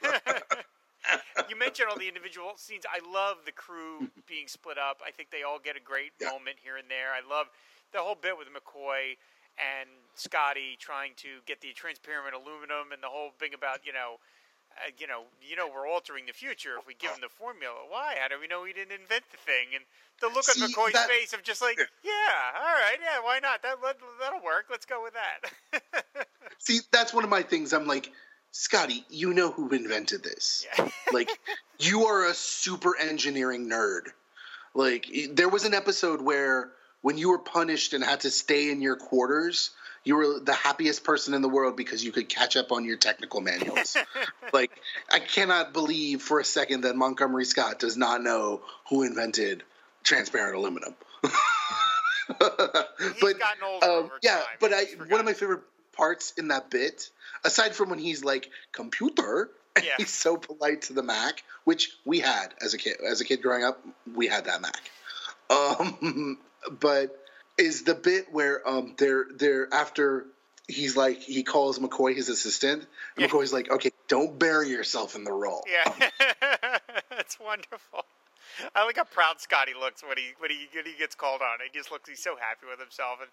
Speaker 11: Yeah. You mentioned all the individual scenes. I love the crew being split up. I think they all get a great yeah. moment here and there. I love the whole bit with McCoy and Scotty trying to get the transparent aluminum and the whole thing about, you know, Uh, you know, you know, we're altering the field if we give him the formula. Why? How do we know he didn't invent the thing? And the look See, on McCoy's that, face of just like, yeah, all right, yeah, why not? That let, that'll work. Let's go with that.
Speaker 12: See, that's one of my things. I'm like, Scotty, you know who invented this? Yeah. Like, you are a super engineering nerd. Like, there was an episode where when you were punished and had to stay in your quarters, you were the happiest person in the world because you could catch up on your technical manuals. Like, I cannot believe for a second that Montgomery Scott does not know who invented transparent aluminum.
Speaker 11: He's
Speaker 12: but
Speaker 11: gotten older
Speaker 12: um,
Speaker 11: over
Speaker 12: yeah,
Speaker 11: time.
Speaker 12: but I one of my favorite parts in that bit, aside from when he's like computer, and
Speaker 11: yeah.
Speaker 12: he's so polite to the Mac, which we had as a kid. As a kid growing up, we had that Mac. Um, but. Is the bit where um they're they're after he's like he calls McCoy his assistant and yeah. McCoy's like, okay, don't bury yourself in the role.
Speaker 11: Yeah, that's wonderful. I like how proud Scotty looks when he when he when he gets called on. He just looks he's so happy with himself, and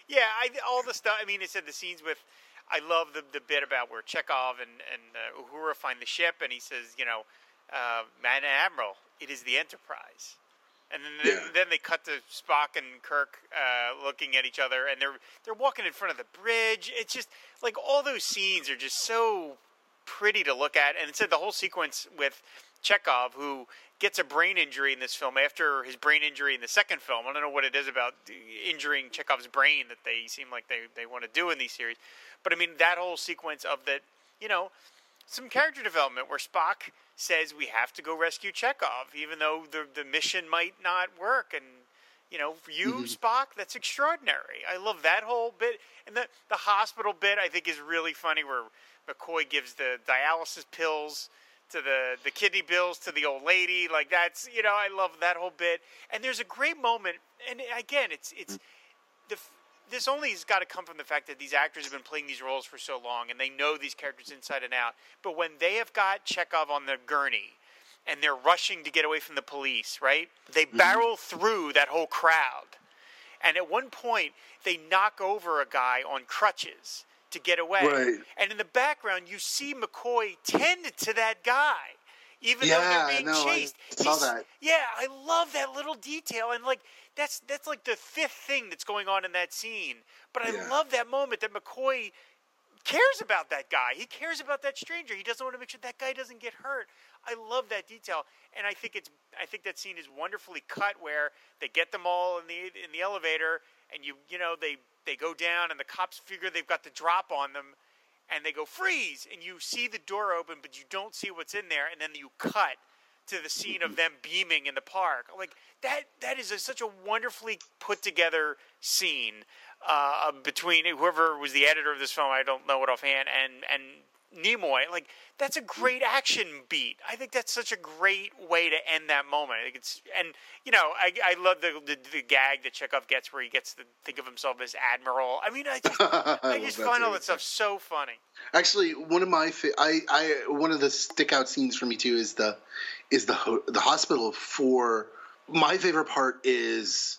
Speaker 11: Yeah, I, all the stuff. I mean, it said the scenes with. I love the the bit about where Chekhov and and uh, Uhura find the ship, and he says, you know, uh, "Man, Admiral, it is the Enterprise." And then
Speaker 12: Yeah.
Speaker 11: then, then they cut to Spock and Kirk uh, looking at each other, and they're they're walking in front of the bridge. It's just like all those scenes are just so pretty to look at, and it said the whole sequence with Chekhov, who gets a brain injury in this film after his brain injury in the second film. I don't know what it is about injuring Chekhov's brain that they seem like they, they want to do in these series. But, I mean, that whole sequence of that, you know, some character development where Spock says we have to go rescue Chekhov, even though the the mission might not work. And, you know, for you, mm-hmm. Spock, that's extraordinary. I love that whole bit. And the, the hospital bit, I think, is really funny, where McCoy gives the dialysis pills to the, the kidney bills to the old lady. Like, that's, you know, I love that whole bit. And there's a great moment, and again, it's it's the this only has got to come from the fact that these actors have been playing these roles for so long, and they know these characters inside and out. But when they have got Chekhov on the gurney, and they're rushing to get away from the police, right? They mm-hmm. barrel through that whole crowd. And at one point, they knock over a guy on crutches to get away.
Speaker 12: Right.
Speaker 11: And in the background, you see McCoy tend to that guy, even
Speaker 12: yeah,
Speaker 11: though they're being
Speaker 12: no,
Speaker 11: chased.
Speaker 12: I saw that.
Speaker 11: Yeah, I love that little detail. And, like, that's that's like the fifth thing that's going on in that scene. But I
Speaker 12: Yeah.
Speaker 11: love that moment that McCoy cares about that guy. He cares about that stranger. He doesn't want to make sure that guy doesn't get hurt. I love that detail, and I think it's I think that scene is wonderfully cut, where they get them all in the in the elevator, and you you know they they go down, and the cops figure they've got the drop on them, and they go freeze, and you see the door open, but you don't see what's in there, and then you cut to the scene of them beaming in the park. Like that that is a, such a wonderfully put together scene uh, between whoever was the editor of this film, I don't know it offhand, and and Nimoy. Like, that's a great action beat. I think that's such a great way to end that moment. I think it's, and you know, I, I love the, the the gag that Chekhov gets where he gets to think of himself as Admiral. I mean, I just I, I just find all that stuff so funny.
Speaker 12: Actually, one of my fa- I I one of the stick out scenes for me too is the is the ho- the hospital. For my favorite part is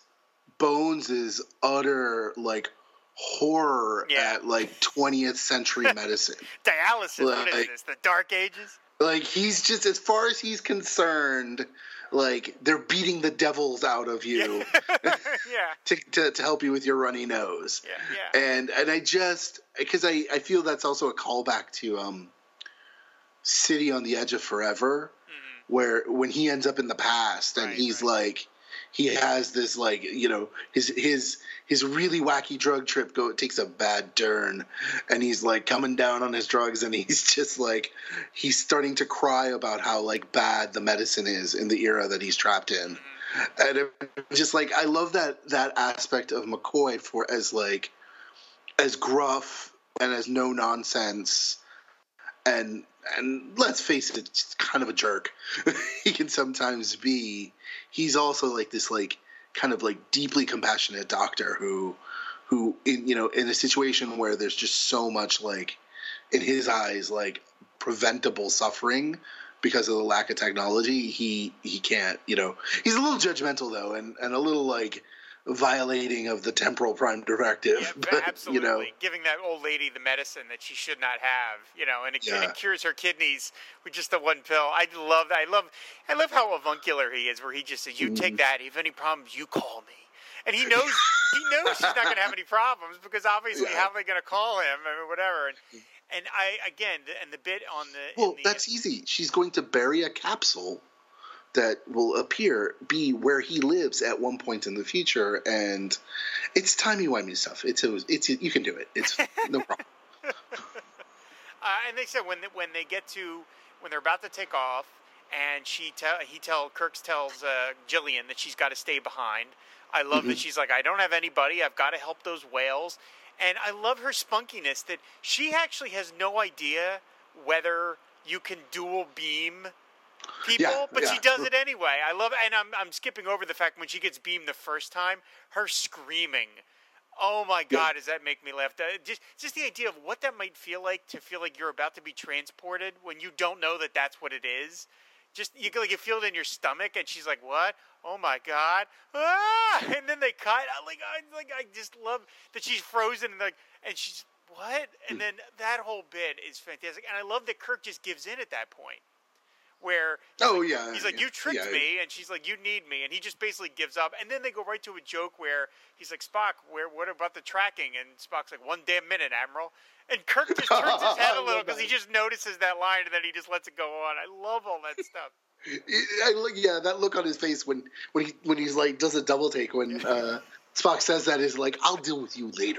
Speaker 12: Bones' utter like horror
Speaker 11: yeah.
Speaker 12: at like twentieth century medicine.
Speaker 11: Dialysis,
Speaker 12: like,
Speaker 11: what is this, the Dark Ages?
Speaker 12: Like, he's just, as far as he's concerned, like, they're beating the devils out of you
Speaker 11: yeah.
Speaker 12: to, to to help you with your runny nose.
Speaker 11: Yeah, yeah.
Speaker 12: And and I just, because I, I feel that's also a callback to um, City on the Edge of Forever, mm-hmm. where when he ends up in the past and
Speaker 11: right,
Speaker 12: he's
Speaker 11: right.
Speaker 12: like, he has this, like, you know, his his his really wacky drug trip go takes a bad turn, and he's like coming down on his drugs, and he's just like, he's starting to cry about how like bad the medicine is in the era that he's trapped in. Mm-hmm. And it, just like, I love that that aspect of McCoy for as like as gruff and as no nonsense, and and let's face it, it's kind of a jerk. He can sometimes be. He's also like this like kind of like deeply compassionate doctor who who in you know in a situation where there's just so much like in his eyes like preventable suffering because of the lack of technology, he he can't, you know, he's a little judgmental though, and and a little like violating of the temporal prime directive.
Speaker 11: Yeah,
Speaker 12: but,
Speaker 11: absolutely.
Speaker 12: You know,
Speaker 11: giving that old lady the medicine that she should not have, you know, and it, yeah. and it cures her kidneys with just the one pill. I love that. I love, I love how avuncular he is, where he just says, "You mm. take that. If you have any problems, you call me." And he knows, he knows she's not going to have any problems, because obviously, yeah. how are they going to call him or whatever? And, and I again, and the bit on the
Speaker 12: well,
Speaker 11: the,
Speaker 12: that's easy. She's going to bury a capsule that will appear be where he lives at one point in the future, and it's timey-wimey stuff. It's a, it's a, you can do it. It's no problem.
Speaker 11: uh, and they said when they, when they get to when they're about to take off, and she tell he tell Kirk tells uh, Jillian that she's got to stay behind. I love mm-hmm. that she's like, I don't have anybody. I've got to help those whales, and I love her spunkiness that she actually has no idea whether you can dual beam people,
Speaker 12: yeah,
Speaker 11: but
Speaker 12: yeah.
Speaker 11: she does it anyway. I love it, and I'm I'm skipping over the fact when she gets beamed the first time, her screaming. Oh my God, yeah. does that make me laugh? Just just the idea of what that might feel like to feel like you're about to be transported when you don't know that that's what it is. Just you can, like, you feel it in your stomach, and she's like, "What? Oh my God!" Ah! And then they cut. I like, I like, I just love that she's frozen, and like, and she's what? And then that whole bit is fantastic, and I love that Kirk just gives in at that point, where he's
Speaker 12: oh
Speaker 11: like,
Speaker 12: yeah,
Speaker 11: he's like,
Speaker 12: yeah,
Speaker 11: "You tricked
Speaker 12: yeah.
Speaker 11: me," and she's like, "You need me," and he just basically gives up, and then they go right to a joke where he's like, "Spock, where? What about the tracking?" And Spock's like, "One damn minute, Admiral." And Kirk just turns his head a little because he just notices that line, and then he just lets it go on. I love all that stuff.
Speaker 12: I look, yeah, that look on his face when when he when he's like does a double take when uh, Spock says that is like, "I'll deal with you later."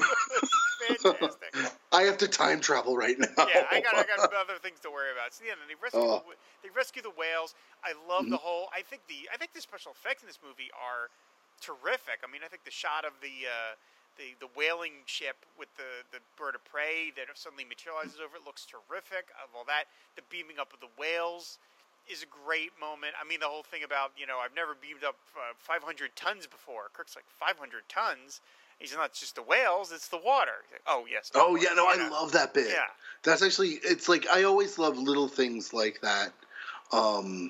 Speaker 11: Fantastic.
Speaker 12: I have to time travel right now.
Speaker 11: Yeah, I got I got other things to worry about. So yeah, they rescue
Speaker 12: Oh.
Speaker 11: the, they rescue the whales. I love
Speaker 12: Mhm.
Speaker 11: the whole. I think the I think the special effects in this movie are terrific. I mean, I think the shot of the. Uh, The, the whaling ship with the, the bird of prey that suddenly materializes over it looks terrific. Of all that, the beaming up of the whales is a great moment. I mean, the whole thing about, you know, I've never beamed up uh, five hundred tons before. Kirk's like, five hundred tons? He said, not just the whales, it's the water. He's like, oh, yes.
Speaker 12: Oh,
Speaker 11: course,
Speaker 12: yeah, no,
Speaker 11: you
Speaker 12: I
Speaker 11: know.
Speaker 12: love that bit.
Speaker 11: Yeah.
Speaker 12: That's actually, it's like, I always love little things like that. Um,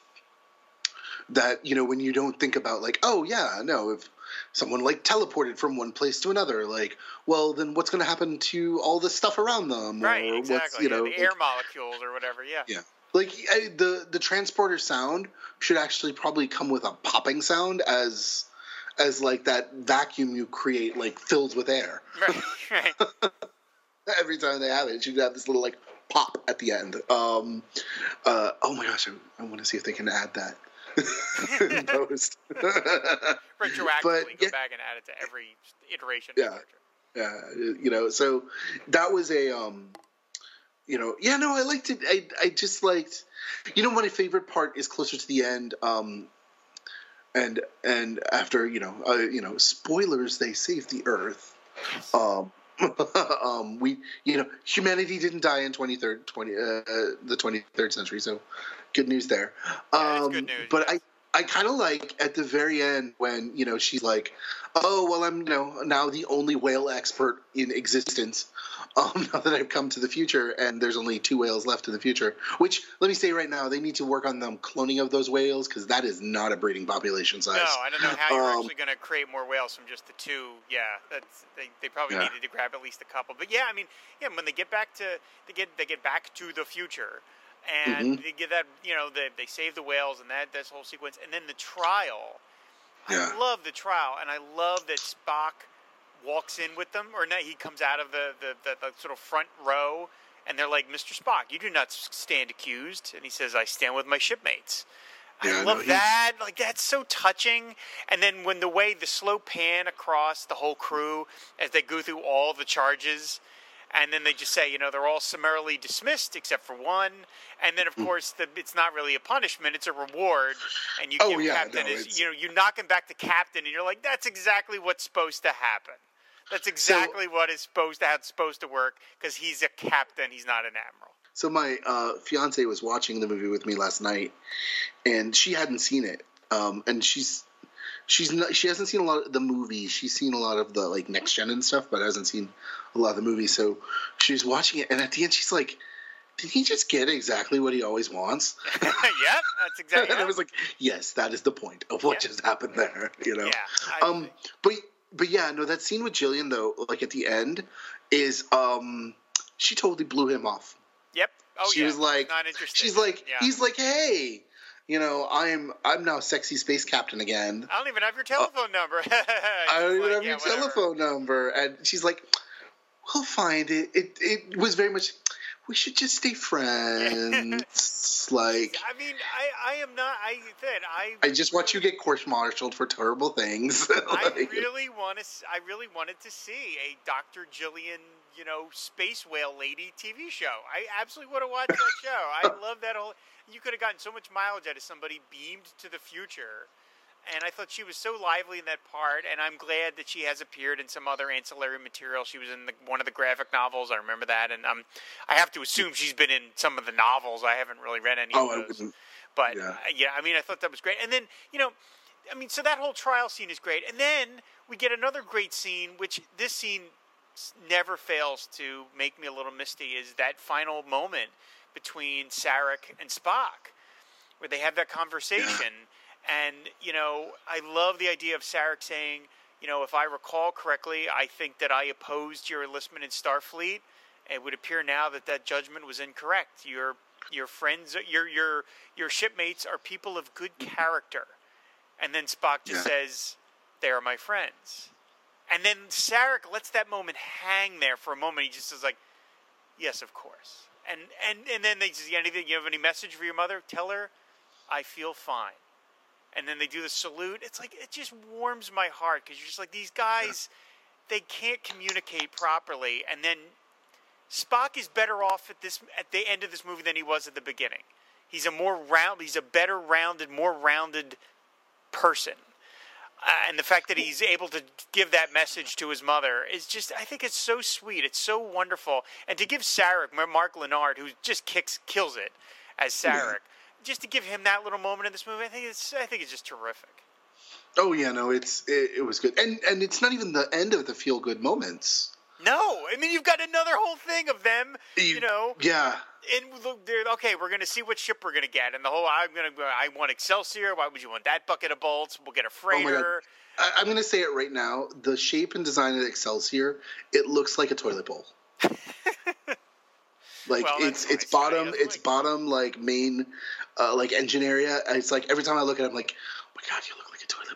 Speaker 12: that, you know, when you don't think about, like, oh, yeah, no, if someone, like, teleported from one place to another, like, well, then what's going to happen to all the stuff around them?
Speaker 11: Right,
Speaker 12: or
Speaker 11: exactly.
Speaker 12: What's, you know,
Speaker 11: yeah, the
Speaker 12: like,
Speaker 11: air molecules or whatever, yeah.
Speaker 12: Yeah. Like, I, the, the transporter sound should actually probably come with a popping sound as, as like, that vacuum you create, like, filled with air.
Speaker 11: Right, right.
Speaker 12: Every time they have it, it should have this little, like, pop at the end. Um, uh, oh, my gosh, I, I want to see if they can add that. in post.
Speaker 11: Retroactively
Speaker 12: But,
Speaker 11: go
Speaker 12: yeah.
Speaker 11: back and add it to every iteration.
Speaker 12: Yeah. Yeah, you know, so that was a, um, you know, yeah, no, I liked it. I, I just liked, you know, my favorite part is closer to the end, um, and and after, you know, uh, you know, spoilers, they saved the Earth. Um, um, we, you know, humanity didn't die in twenty-third, twenty, uh, the twenty-third century, so good news there.
Speaker 11: Yeah, that's
Speaker 12: Um,
Speaker 11: good news,
Speaker 12: but
Speaker 11: yes.
Speaker 12: I, I kind of like at the very end when, you know, she's like, oh, well, I'm, you know, now the only whale expert in existence. Um, now that I've come to the future, and there's only two whales left in the future, which, let me say right now, they need to work on the cloning of those whales, because that is not a breeding population size.
Speaker 11: No, I don't know how you're
Speaker 12: Um,
Speaker 11: actually going to create more whales from just the two. Yeah, that's they, they probably
Speaker 12: Yeah.
Speaker 11: needed to grab at least a couple. But yeah, I mean, yeah, when they get back to they get they get back to the future, and
Speaker 12: Mhm.
Speaker 11: they get that, you know, they they save the whales and that this whole sequence, and then the trial.
Speaker 12: Yeah.
Speaker 11: I love the trial, and I love that Spock walks in with them, or no, he comes out of the, the, the, the sort of front row, and they're like, Mister Spock, you do not stand accused. And he says, I stand with my shipmates.
Speaker 12: Yeah,
Speaker 11: I
Speaker 12: no,
Speaker 11: love
Speaker 12: he's-
Speaker 11: that. Like, that's so touching. And then when the way, the slow pan across the whole crew as they go through all the charges, and then they just say, you know, they're all summarily dismissed except for one. And then, of
Speaker 12: Hmm.
Speaker 11: course, the, it's not really a punishment; it's a reward. And you
Speaker 12: Oh,
Speaker 11: give
Speaker 12: yeah,
Speaker 11: Captain,
Speaker 12: no,
Speaker 11: is,
Speaker 12: it's-
Speaker 11: you know, you knock him back to Captain, and you're like, that's exactly what's supposed to happen. That's exactly what is supposed to have supposed to work, because he's a captain; he's not an admiral.
Speaker 12: So my uh, fiance was watching the movie with me last night, and she hadn't seen it. Um, and she's she's not, she hasn't seen a lot of the movies. She's seen a lot of the like next gen and stuff, but hasn't seen a lot of the movies. So she's watching it, and at the end, she's like, "Did he just get exactly what he always wants?"
Speaker 11: Yep, that's exactly.
Speaker 12: And I was like, "Yes, that is the point of what
Speaker 11: Yeah.
Speaker 12: just happened there." You know.
Speaker 11: Yeah, I
Speaker 12: Um. But but yeah, no, that scene with Jillian though, like at the end, is um, she totally blew him off.
Speaker 11: Yep. Oh
Speaker 12: she
Speaker 11: yeah.
Speaker 12: was like,
Speaker 11: not interested.
Speaker 12: she's like,
Speaker 11: Yeah.
Speaker 12: he's like, hey, you know, I'm I'm now sexy space captain again.
Speaker 11: I don't even have your telephone number.
Speaker 12: I don't even
Speaker 11: like,
Speaker 12: have
Speaker 11: yeah,
Speaker 12: your
Speaker 11: whatever.
Speaker 12: telephone number. And she's like, we'll find it. It it was very much, we should just stay friends. Like,
Speaker 11: I mean, I, I am not. I said I.
Speaker 12: I just watch you get court-martialed for terrible things.
Speaker 11: I
Speaker 12: Like,
Speaker 11: really want to. I really wanted to see a Doctor Jillian, you know, space whale lady T V show. I absolutely would have watched that show. I love that whole. You could have gotten so much mileage out of somebody beamed to the future, and I thought she was so lively in that part. And I'm glad that she has appeared in some other ancillary material. She was in the, one of the graphic novels. I remember that, and um, I have to assume she's been in some of the novels. I haven't really read any
Speaker 12: Oh, I
Speaker 11: of those.
Speaker 12: wouldn't.
Speaker 11: But
Speaker 12: Yeah.
Speaker 11: uh, yeah, I mean, I thought that was great. And then, you know, I mean, so that whole trial scene is great. And then we get another great scene, which this scene s- never fails to make me a little misty, is that final moment between Sarek and Spock. where they have that conversation. Yeah. And, you know, I love the idea of Sarek saying, you know, if I recall correctly, I think that I opposed your enlistment in Starfleet. It would appear now that that judgment was incorrect. Your your friends, your your your shipmates are people of good character. And then Spock just yeah. says, they are my friends. And then Sarek lets that moment hang there for a moment. He just is like, yes, of course. And and and then they just, anything, you have any message for your mother? Tell her, I feel fine. And then they do the salute. It's like, it just warms my heart because you're just like, these guys, yeah. they can't communicate properly. And then Spock is better off at this at the end of this movie than he was at the beginning. He's a more round, he's a better rounded, more rounded person. Uh, and the fact that he's able to give that message to his mother is just, I think it's so sweet. It's so wonderful. And to give Sarek, Mark Lenard, who just kicks, kills it as Sarek, yeah. just to give him that little moment in this movie, I think it's, I think it's just terrific.
Speaker 12: Oh yeah, no, it's it, it was good, and and it's not even the end of the feel good moments.
Speaker 11: No, I mean you've got another whole thing of them, you, you know.
Speaker 12: Yeah.
Speaker 11: And look, okay, we're going to see what ship we're going to get, and the whole I'm going to I want Excelsior. Why would you want that bucket of bolts? We'll get a freighter.
Speaker 12: Oh I, I'm going to say it right now. The shape and design of Excelsior, it looks like a toilet bowl. Like well, it's it's bottom right? it's like... bottom like main uh, like engine area. It's like every time I look at it, I'm like, oh my god, you look like a toilet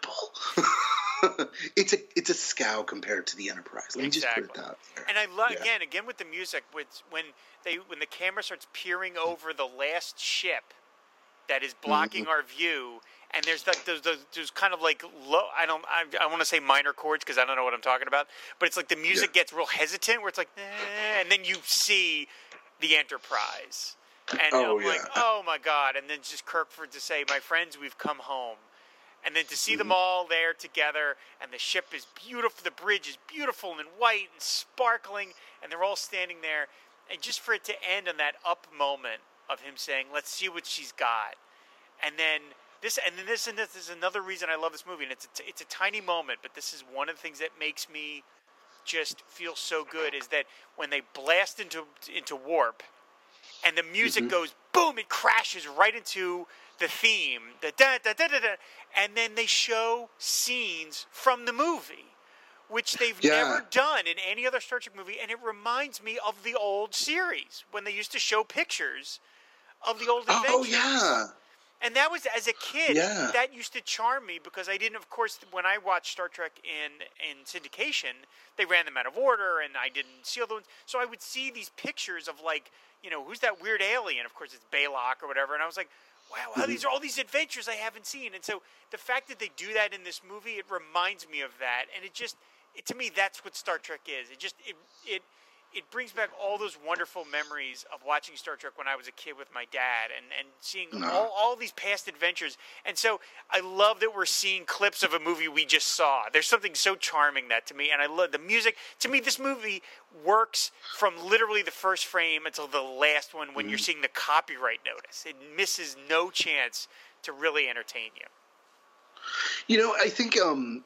Speaker 12: bowl. it's a it's a scow compared to the Enterprise. Let me
Speaker 11: exactly.
Speaker 12: just put it out there.
Speaker 11: And I love
Speaker 12: yeah.
Speaker 11: again again with the music with when they when the camera starts peering over the last ship that is blocking mm-hmm. our view. And there's like those, those, those kind of like low. I don't. I, I want to say minor chords because I don't know what I'm talking about. But it's like the music yeah. gets real hesitant, where it's like, eh, and then you see the Enterprise, and
Speaker 12: oh,
Speaker 11: I'm
Speaker 12: yeah.
Speaker 11: like, oh my god! And then just Kirkford to say, "My friends, we've come home," and then to see mm-hmm. them all there together, and the ship is beautiful. The bridge is beautiful and white and sparkling, and they're all standing there, and just for it to end on that up moment of him saying, "Let's see what she's got," and then. This and then this and this is another reason I love this movie, and it's a, it's a tiny moment, but this is one of the things that makes me just feel so good. Is that when they blast into into warp, and the music mm-hmm. goes boom, it crashes right into the theme, the da da da da da, and then they show scenes from the movie, which they've
Speaker 12: yeah.
Speaker 11: never done in any other Star Trek movie, and it reminds me of the old series when they used to show pictures of the old adventures.
Speaker 12: Oh yeah.
Speaker 11: And that was, as a kid,
Speaker 12: yeah.
Speaker 11: that used to charm me because I didn't, of course, when I watched Star Trek in, in syndication, they ran them out of order and I didn't see all the ones. So I would see these pictures of like, you know, who's that weird alien? Of course, it's Baylock or whatever. And I was like, wow, wow, these are all these adventures I haven't seen. And so the fact that they do that in this movie, it reminds me of that. And it just, it, to me, that's what Star Trek is. It just, it, it, It brings back all those wonderful memories of watching Star Trek when I was a kid with my dad and, and seeing no. all, all these past adventures. And so I love that we're seeing clips of a movie we just saw. There's something so charming that to me. And I love the music. To me, this movie works from literally the first frame until the last one when mm. you're seeing the copyright notice. It misses no chance to really entertain you.
Speaker 12: You know, I think um,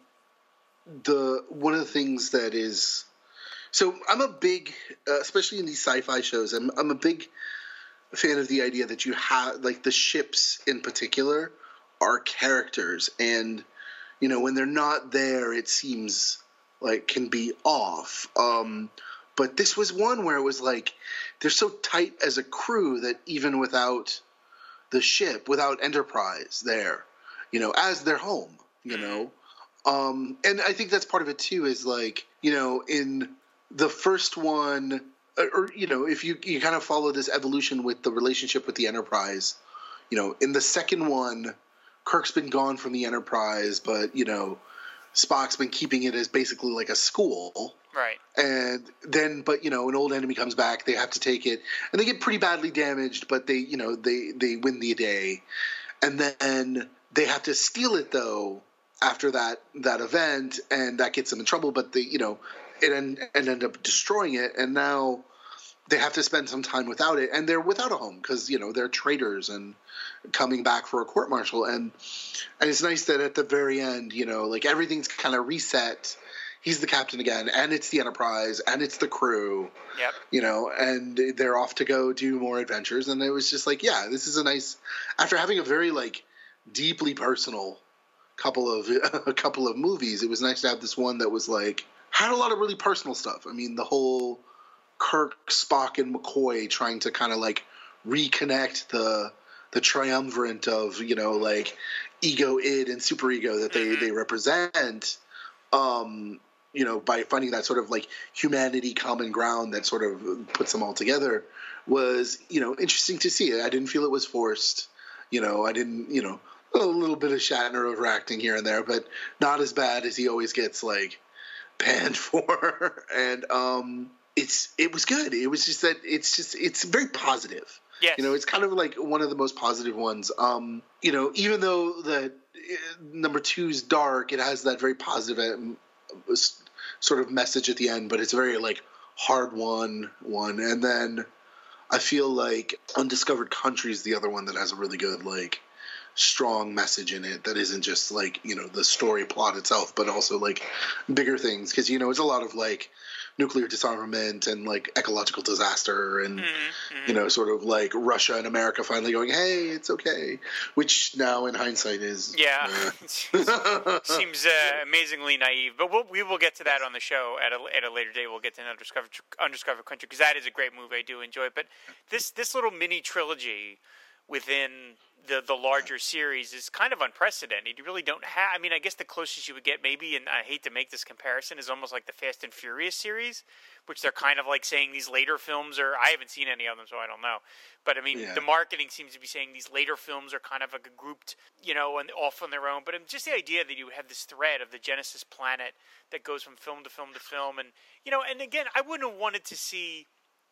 Speaker 12: the one of the things that is... So I'm a big, uh, especially in these sci-fi shows, I'm I'm a big fan of the idea that you have, like, the ships in particular are characters, and you know when they're not there, it seems like can be off. Um, but this was one where it was like they're so tight as a crew that even without the ship, without Enterprise there, you know, as their home, you know, um, and I think that's part of it too. Is like, you know, in the first one, or, you know, if you, you kind of follow this evolution with the relationship with the Enterprise, you know, in the second one, Kirk's been gone from the Enterprise, but, you know, Spock's been keeping it as basically like a school.
Speaker 11: Right.
Speaker 12: And then, but, you know, an old enemy comes back, they have to take it, and they get pretty badly damaged, but they, you know, they, they win the day. And then they have to steal it, though, after that, that event, and that gets them in trouble, but they, you know, it and, and end up destroying it, and now they have to spend some time without it, and they're without a home because, you know, they're traitors and coming back for a court-martial, and and it's nice that at the very end, you know, like everything's kind of reset. he's the captain again, and it's the Enterprise, and it's the crew.
Speaker 11: Yep.
Speaker 12: You know, and they're off to go do more adventures, and it was just like, yeah, this is a nice. After having a very like deeply personal couple of a couple of movies, it was nice to have this one that was like had a lot of really personal stuff. I mean, the whole Kirk, Spock, and McCoy trying to kind of like reconnect the the triumvirate of, you know, like ego, id, and superego that they, mm-hmm. they represent, um, you know, by finding that sort of like humanity common ground that sort of puts them all together was, you know, interesting to see. I didn't feel it was forced. You know, I didn't, you know, a little bit of Shatner overacting here and there, but not as bad as he always gets like panned for. And um, it's it was good. It was just that it's just it's very positive.
Speaker 11: Yes.
Speaker 12: You know, it's kind of like one of the most positive ones. Um, you know, even though the uh, number two's dark, it has that very positive um, sort of message at the end, but it's a very like hard won one. And then I feel like Undiscovered Country is the other one that has a really good like strong message in it that isn't just like, you know, the story plot itself, but also like bigger things, because, you know, it's a lot of like nuclear disarmament and like ecological disaster and mm-hmm. you know, sort of like Russia and America finally going, hey, it's okay, which now in hindsight is
Speaker 11: yeah
Speaker 12: uh,
Speaker 11: seems uh, amazingly naive, but we'll, we will get to that on the show at a, at a later date. We'll get to Undiscovered, Undiscovered Country, because that is a great movie. I do enjoy it, but this this little mini trilogy within the the larger series is kind of unprecedented. You really don't have, I mean, I guess the closest you would get maybe, and I hate to make this comparison, is almost like the Fast and Furious series, which they're kind of like saying these later films are, I haven't seen any of them, so I don't know. But I mean, yeah. the marketing seems to be saying these later films are kind of like a grouped, you know, and off on their own. But just the idea that you have this thread of the Genesis planet that goes from film to film to film. And, you know, and again, I wouldn't have wanted to see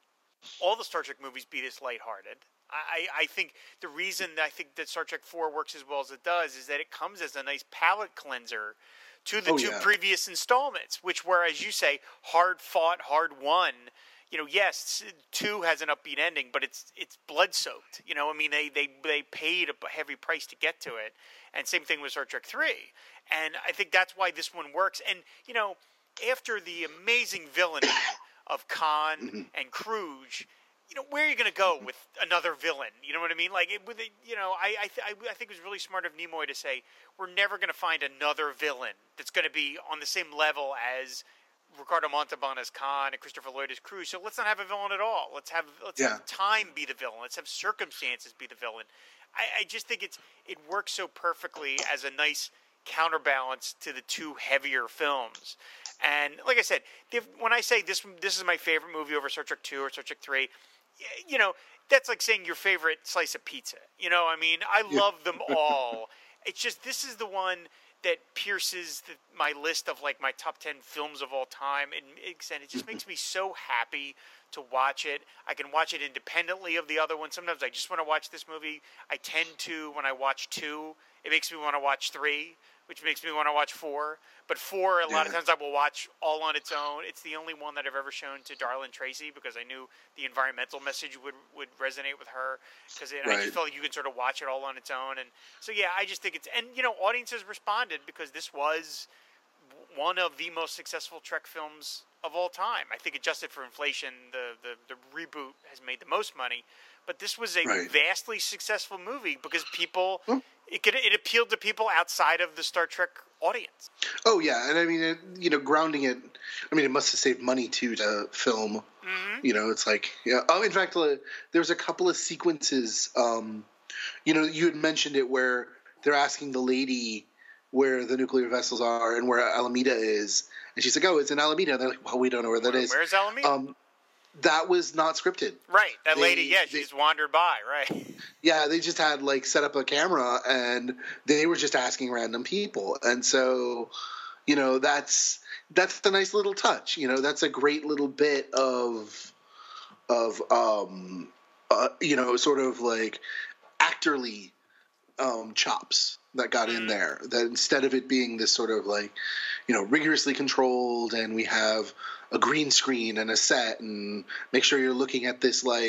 Speaker 11: all the Star Trek movies be this lighthearted. I, I think the reason I think that Star Trek four works as well as it does is that it comes as a nice palate cleanser to the
Speaker 12: oh,
Speaker 11: two
Speaker 12: yeah.
Speaker 11: previous installments, which were, as you say, hard fought, hard won. You know, yes, two has an upbeat ending, but it's it's blood soaked. You know, I mean, they, they, they paid a heavy price to get to it, and same thing with Star Trek three. And I think that's why this one works. And you know, after the amazing villainy of Khan
Speaker 12: mm-hmm.
Speaker 11: and Kruge, you know, where are you going to go with another villain? You know what I mean? Like, it, with it, you know, I I, th- I think it was really smart of Nimoy to say, we're never going to find another villain that's going to be on the same level as Ricardo Montalban as Khan and Christopher Lloyd as Cruz. So let's not have a villain at all. Let's have let's
Speaker 12: yeah.
Speaker 11: have time be the villain. Let's have circumstances be the villain. I, I just think it's it works so perfectly as a nice counterbalance to the two heavier films. And like I said, if, when I say this this is my favorite movie over Star Trek two or Star Trek three, you know, that's like saying your favorite slice of pizza. You know, I mean, I love them all. It's just, this is the one that pierces the, my list of like my top ten films of all time. And it, it just makes me so happy to watch it. I can watch it independently of the other one. Sometimes I just want to watch this movie. I tend to, when I watch two, it makes me want to watch three, which makes me want to watch four. But four, a lot
Speaker 12: yeah.
Speaker 11: of times I will watch all on its own. It's the only one that I've ever shown to Darlene Tracy because I knew the environmental message would, would resonate with her. Because right. I just felt like you can sort of watch it all on its own. And so, yeah, I just think it's... And, you know, audiences responded because this was one of the most successful Trek films of all time. I think adjusted for inflation, the, the, the reboot has made the most money. But this was a right. vastly successful movie because people... Hmm. It could, it appealed to people outside of the Star Trek audience.
Speaker 12: Oh yeah, and I mean, it, you know, grounding it. I mean, it must have saved money too to film.
Speaker 11: Mm-hmm.
Speaker 12: You know, it's like yeah. Oh, in fact, uh, there's a couple of sequences. Um, you know, you had mentioned it where they're asking the lady where the nuclear vessels are and where Alameda is, and she's like, "Oh, it's in Alameda." And they're like, "Well, we don't know where that
Speaker 11: where,
Speaker 12: is."
Speaker 11: Where's Alameda?
Speaker 12: Um, that was not scripted.
Speaker 11: Right. That
Speaker 12: they,
Speaker 11: lady, yeah, she
Speaker 12: they,
Speaker 11: just wandered by, right.
Speaker 12: Yeah, they just had, like, set up a camera, and they were just asking random people. And so, you know, that's that's a nice little touch. You know, that's a great little bit of, of um, uh, you know, sort of, like, actorly um, chops that got in there. That instead of it being this sort of, like, you know, rigorously controlled, and we have a green screen and a set, and make sure you're looking at this like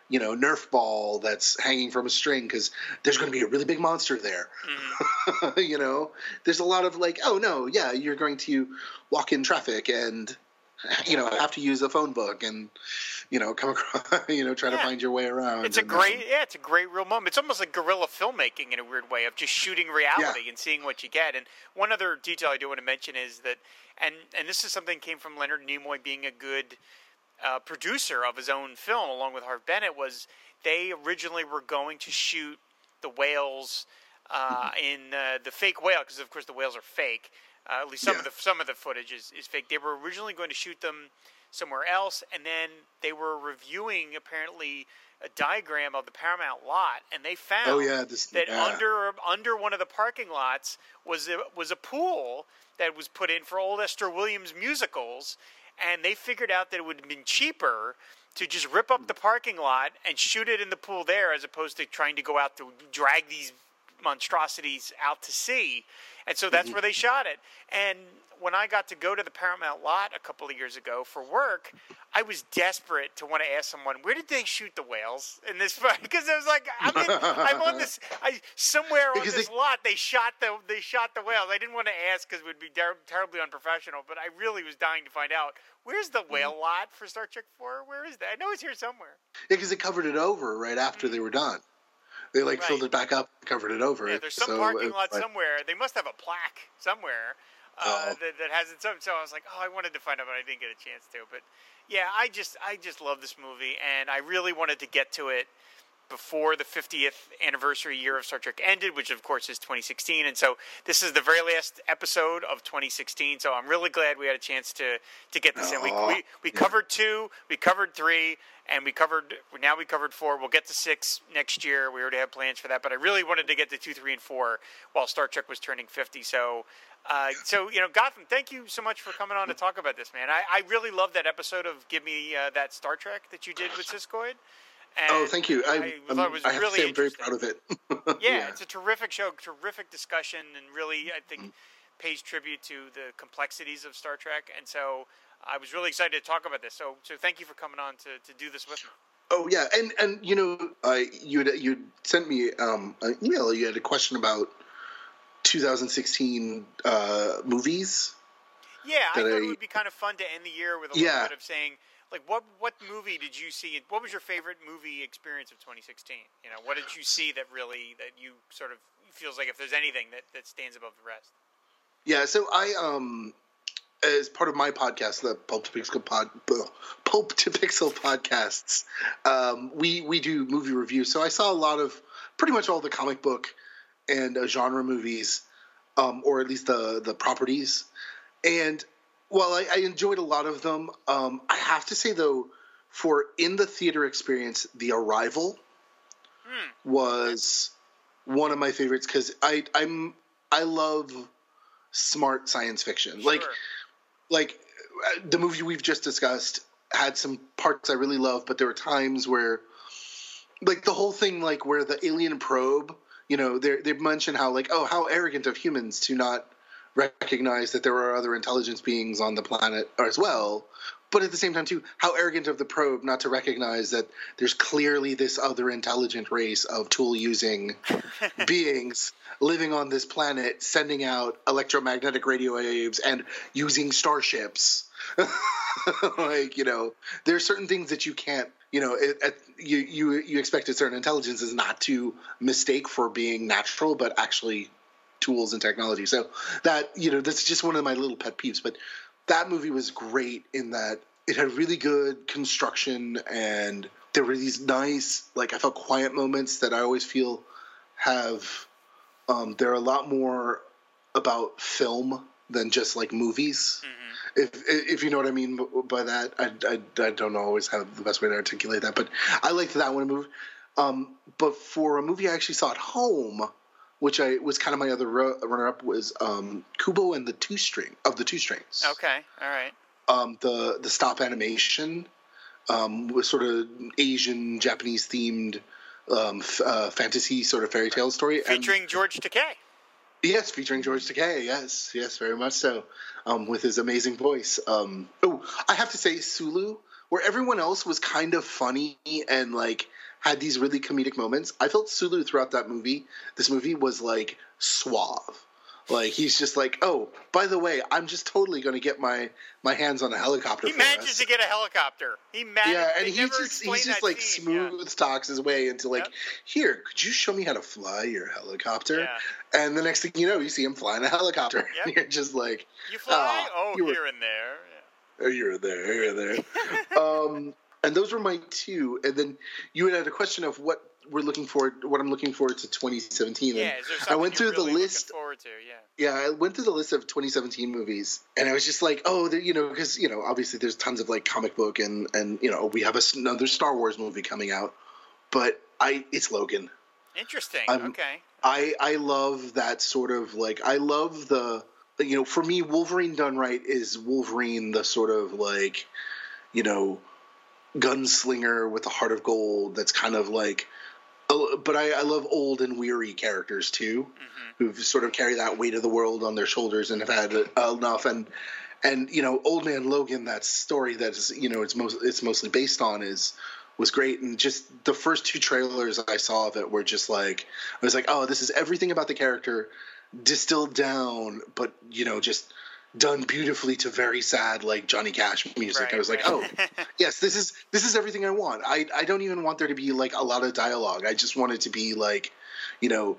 Speaker 12: you know, Nerf ball that's hanging from a string because there's going to be a really big monster there. Mm-hmm. You know, there's a lot of like, oh no, yeah, you're going to walk in traffic and, you know, have to use a phone book and, you know, come across, you know, try yeah. to find your way around.
Speaker 11: It's a great, yeah, it's a great real moment. It's almost like guerrilla filmmaking in a weird way of just shooting reality yeah. and seeing what you get. And one other detail I do want to mention is that, and, and this is something that came from Leonard Nimoy being a good uh, producer of his own film, along with Harve Bennett, was they originally were going to shoot the whales uh, in uh, the fake whale, because of course the whales are fake. Uh, at least some yeah. of the some of the footage is, is fake. They were originally going to shoot them somewhere else, and then they were reviewing apparently a diagram of the Paramount lot, and they found
Speaker 12: oh, yeah, this,
Speaker 11: that
Speaker 12: yeah.
Speaker 11: under under one of the parking lots was a, was a pool that was put in for old Esther Williams musicals, and they figured out that it would have been cheaper to just rip up the parking lot and shoot it in the pool there, as opposed to trying to go out to drag these monstrosities out to sea. And so that's where they shot it. And when I got to go to the Paramount lot a couple of years ago for work, I was desperate to want to ask someone, where did they shoot the whales in this? Because I was like, I'm, in, I'm on this, I, somewhere on
Speaker 12: because
Speaker 11: this
Speaker 12: they,
Speaker 11: lot, they shot the they shot the whales. I didn't want to ask because it would be ter- terribly unprofessional, but I really was dying to find out, where's the whale lot for Star Trek four? Where is that? I know it's here somewhere.
Speaker 12: Yeah, because they covered it over right after mm-hmm. they were done. They like right. filled it back up, covered it over.
Speaker 11: Yeah, there's some
Speaker 12: so
Speaker 11: parking
Speaker 12: it,
Speaker 11: lot
Speaker 12: like,
Speaker 11: somewhere. They must have a plaque somewhere uh,
Speaker 12: oh.
Speaker 11: that, that has it. So I was like, oh, I wanted to find out, but I didn't get a chance to. But yeah, I just, I just love this movie, and I really wanted to get to it before the fiftieth anniversary year of Star Trek ended, which of course is twenty sixteen. And so this is the very last episode of twenty sixteen. So I'm really glad we had a chance to to get this oh. in. We we, we covered two, we covered three. And we covered, now we covered four. We'll get to six next year. We already have plans for that. But I really wanted to get to two, three, and four while Star Trek was turning fifty. So, uh, so you know, Gotham, thank you so much for coming on to talk about this, man. I, I really love that episode of Give Me uh, That Star Trek that you did with Siskoid. And
Speaker 12: oh, thank you. I,
Speaker 11: I thought it was
Speaker 12: I have
Speaker 11: really
Speaker 12: to say I'm very proud of it.
Speaker 11: yeah,
Speaker 12: yeah,
Speaker 11: it's a terrific show, terrific discussion, and really, I think, mm. pays tribute to the complexities of Star Trek. And so I was really excited to talk about this. So, so thank you for coming on to, to do this with me.
Speaker 12: Oh yeah, and and you know, uh, you you sent me um, an email. You had a question about two thousand sixteen uh, movies.
Speaker 11: Yeah, I thought
Speaker 12: I,
Speaker 11: it would be kind of fun to end the year with a
Speaker 12: yeah.
Speaker 11: little bit of saying, like, what what movie did you see? What was your favorite movie experience of twenty sixteen? You know, what did you see that really that you sort of feels like if there's anything that, that stands above the rest?
Speaker 12: Yeah, so I um. as part of my podcast, the Pulp to Pixel pod, Pulp to Pixel podcasts, um, we we do movie reviews. So I saw a lot of pretty much all the comic book and uh, genre movies, um, or at least the the properties. And while I, I enjoyed a lot of them, um, I have to say though, for in the theater experience, The Arrival hmm. was one of my favorites because I I'm I love smart science fiction.
Speaker 11: Sure.
Speaker 12: Like. Like, the movie we've just discussed had some parts I really love, but there were times where, like, the whole thing, like, where the alien probe, you know, they they mention how, like, oh, how arrogant of humans to not recognize that there are other intelligence beings on the planet as well. But at the same time, too, how arrogant of the probe not to recognize that there's clearly this other intelligent race of tool-using beings living on this planet, sending out electromagnetic radio waves and using starships. Like, you know, there are certain things that you can't, you know, it, it, you, you, you expect a certain intelligence is not to mistake for being natural, but actually tools and technology. So that, you know, that's just one of my little pet peeves. But that movie was great in that it had really good construction and there were these nice, like, I felt quiet moments that I always feel have, um, they're a lot more about film than just like movies. Mm-hmm. If if you know what I mean by that, I, I, I don't always have the best way to articulate that, but I liked that one movie. Um, but for a movie I actually saw at home, which I was kind of my other runner-up, was um, Kubo and the Two String of the Two Strings.
Speaker 11: Okay, all right.
Speaker 12: Um, the the stop animation um, was sort of Asian Japanese themed um, f- uh, fantasy sort of fairy tale story,
Speaker 11: featuring
Speaker 12: and,
Speaker 11: George Takei.
Speaker 12: Yes, featuring George Takei. Yes, yes, very much so. Um, with his amazing voice. Um, oh, I have to say, Sulu where everyone else was kind of funny and like had these really comedic moments, I felt Sulu throughout that movie. This movie was like suave. Like he's just like, oh, by the way, I'm just totally going to get my, my hands on a helicopter.
Speaker 11: He
Speaker 12: for
Speaker 11: manages
Speaker 12: us.
Speaker 11: to get a helicopter. He managed.
Speaker 12: Yeah, and
Speaker 11: he
Speaker 12: he
Speaker 11: never
Speaker 12: just he's just like
Speaker 11: scene.
Speaker 12: smooth
Speaker 11: yeah.
Speaker 12: talks his way into like,
Speaker 11: yep.
Speaker 12: here, could you show me how to fly your helicopter?
Speaker 11: Yeah.
Speaker 12: And the next thing you know, you see him flying a helicopter. Yep. And you're just like,
Speaker 11: you fly?
Speaker 12: Oh,
Speaker 11: oh,
Speaker 12: you were,
Speaker 11: here and there. Yeah.
Speaker 12: Oh, you're there, you're there. um, and those were my two. And then you had a question of what we're looking forward, what I'm looking forward to twenty seventeen.
Speaker 11: Yeah,
Speaker 12: and
Speaker 11: is there something
Speaker 12: I went through
Speaker 11: you're really
Speaker 12: the list.
Speaker 11: Looking forward to? Yeah.
Speaker 12: Yeah, I went through the list of twenty seventeen movies, and I was just like, oh, you know, because you know, obviously there's tons of like comic book and and you know we have a, another Star Wars movie coming out, but I it's Logan.
Speaker 11: Interesting.
Speaker 12: I'm,
Speaker 11: okay.
Speaker 12: I I love that sort of like I love the you know for me Wolverine done right is Wolverine the sort of like you know gunslinger with a heart of gold that's kind of like. But I, I love old and weary characters too, mm-hmm. who've sort of carry that weight of the world on their shoulders and have had enough. And and you know, Old Man Logan, that story that is you know it's most it's mostly based on is was great. And just the first two trailers I saw of it were just like I was like, oh, this is everything about the character distilled down, but you know, just done beautifully to very sad like Johnny Cash music.
Speaker 11: Right,
Speaker 12: I was
Speaker 11: right.
Speaker 12: like, oh, yes, this is this is everything I want. I I don't even want there to be like a lot of dialogue. I just want it to be like, you know,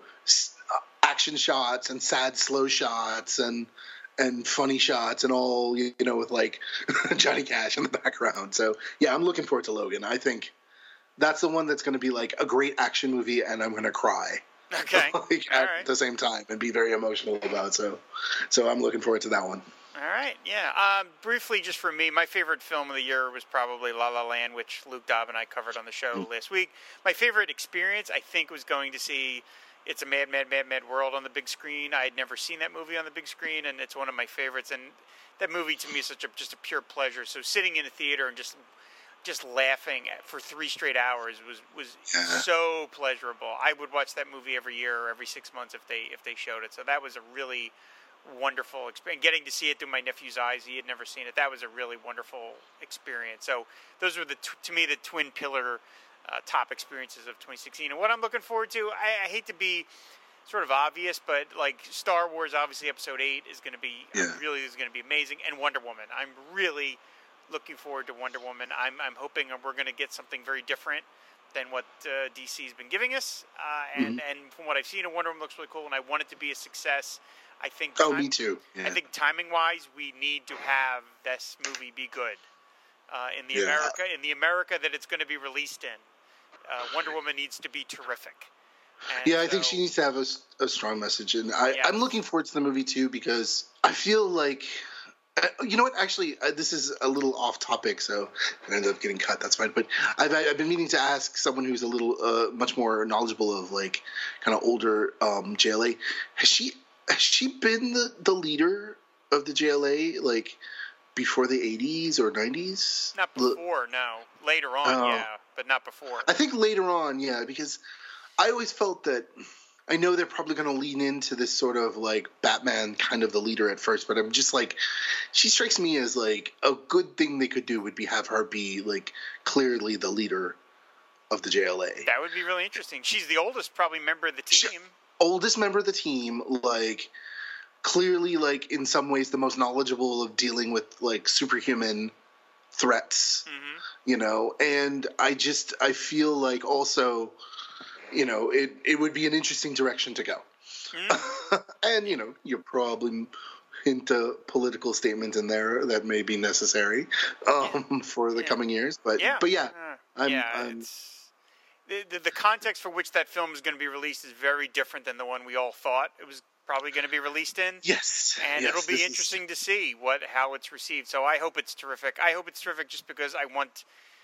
Speaker 12: action shots and sad slow shots and and funny shots and all you know with like Johnny Cash in the background. So yeah, I'm looking forward to Logan. I think that's the one that's going to be like a great action movie, and I'm going to cry.
Speaker 11: Okay.
Speaker 12: like,
Speaker 11: All
Speaker 12: at
Speaker 11: right.
Speaker 12: the same time and be very emotional about. So, so I'm looking forward to that one.
Speaker 11: All right, yeah. Um, briefly, just for me, my favorite film of the year was probably La La Land, which Luke Dobb and I covered on the show mm. last week. My favorite experience, I think, was going to see It's a Mad, Mad, Mad, Mad World on the big screen. I had never seen that movie on the big screen, and it's one of my favorites. And that movie, to me, is such a just a pure pleasure. So sitting in a theater and just just laughing at, for three straight hours was was
Speaker 12: yeah.
Speaker 11: so pleasurable. I would watch that movie every year or every six months if they if they showed it. So that was a really wonderful experience. Getting to see it through my nephew's eyes, he had never seen it. That was a really wonderful experience. So those were the to me the twin pillar uh, top experiences of twenty sixteen. And what I'm looking forward to, I, I hate to be sort of obvious, but like Star Wars, obviously Episode Eight is going to be
Speaker 12: yeah.
Speaker 11: really is going to be amazing, and Wonder Woman. I'm really looking forward to Wonder Woman. I'm I'm hoping we're going to get something very different than what uh, D C's been giving us. Uh, and
Speaker 12: mm-hmm.
Speaker 11: and from what I've seen, Wonder Woman looks really cool, and I want it to be a success. I think.
Speaker 12: Oh,
Speaker 11: time,
Speaker 12: me too. Yeah.
Speaker 11: I think timing wise, we need to have this movie be good uh, in the
Speaker 12: yeah.
Speaker 11: America in the America that it's going to be released in. Uh, Wonder Woman needs to be terrific. And
Speaker 12: yeah, I
Speaker 11: so,
Speaker 12: think she needs to have a, a strong message, and I,
Speaker 11: yeah.
Speaker 12: I'm looking forward to the movie too because I feel like. You know what? Actually, uh, this is a little off topic, so it ended up getting cut. That's fine. But I've I've been meaning to ask someone who's a little uh, much more knowledgeable of like kind of older um, J L A. Has she has she been the, the leader of the J L A like before the eighties or nineties?
Speaker 11: Not before, no. Later on,
Speaker 12: uh,
Speaker 11: yeah, but not before.
Speaker 12: I think later on, yeah, because I always felt that. I know they're probably going to lean into this sort of like Batman kind of the leader at first, but I'm just like, she strikes me as like a good thing they could do would be have her be like clearly the leader of the J L A.
Speaker 11: That would be really interesting. She's the oldest probably member of the team.
Speaker 12: She, oldest member of the team, like clearly like in some ways the most knowledgeable of dealing with like superhuman threats,
Speaker 11: mm-hmm.
Speaker 12: you know, and I just, I feel like also, you know, it, it would be an interesting direction to go. Mm. And, you know, you probably hint a political statement in there that may be necessary um, yeah. for the yeah. coming years. But
Speaker 11: yeah,
Speaker 12: but yeah,
Speaker 11: uh,
Speaker 12: I'm,
Speaker 11: yeah
Speaker 12: I'm,
Speaker 11: it's, the, the, the context for which that film is going to be released is very different than the one we all thought it was probably going to be released in.
Speaker 12: Yes.
Speaker 11: And
Speaker 12: yes,
Speaker 11: it'll be interesting
Speaker 12: is...
Speaker 11: to see what how it's received. So I hope it's terrific. I hope it's terrific just because I want...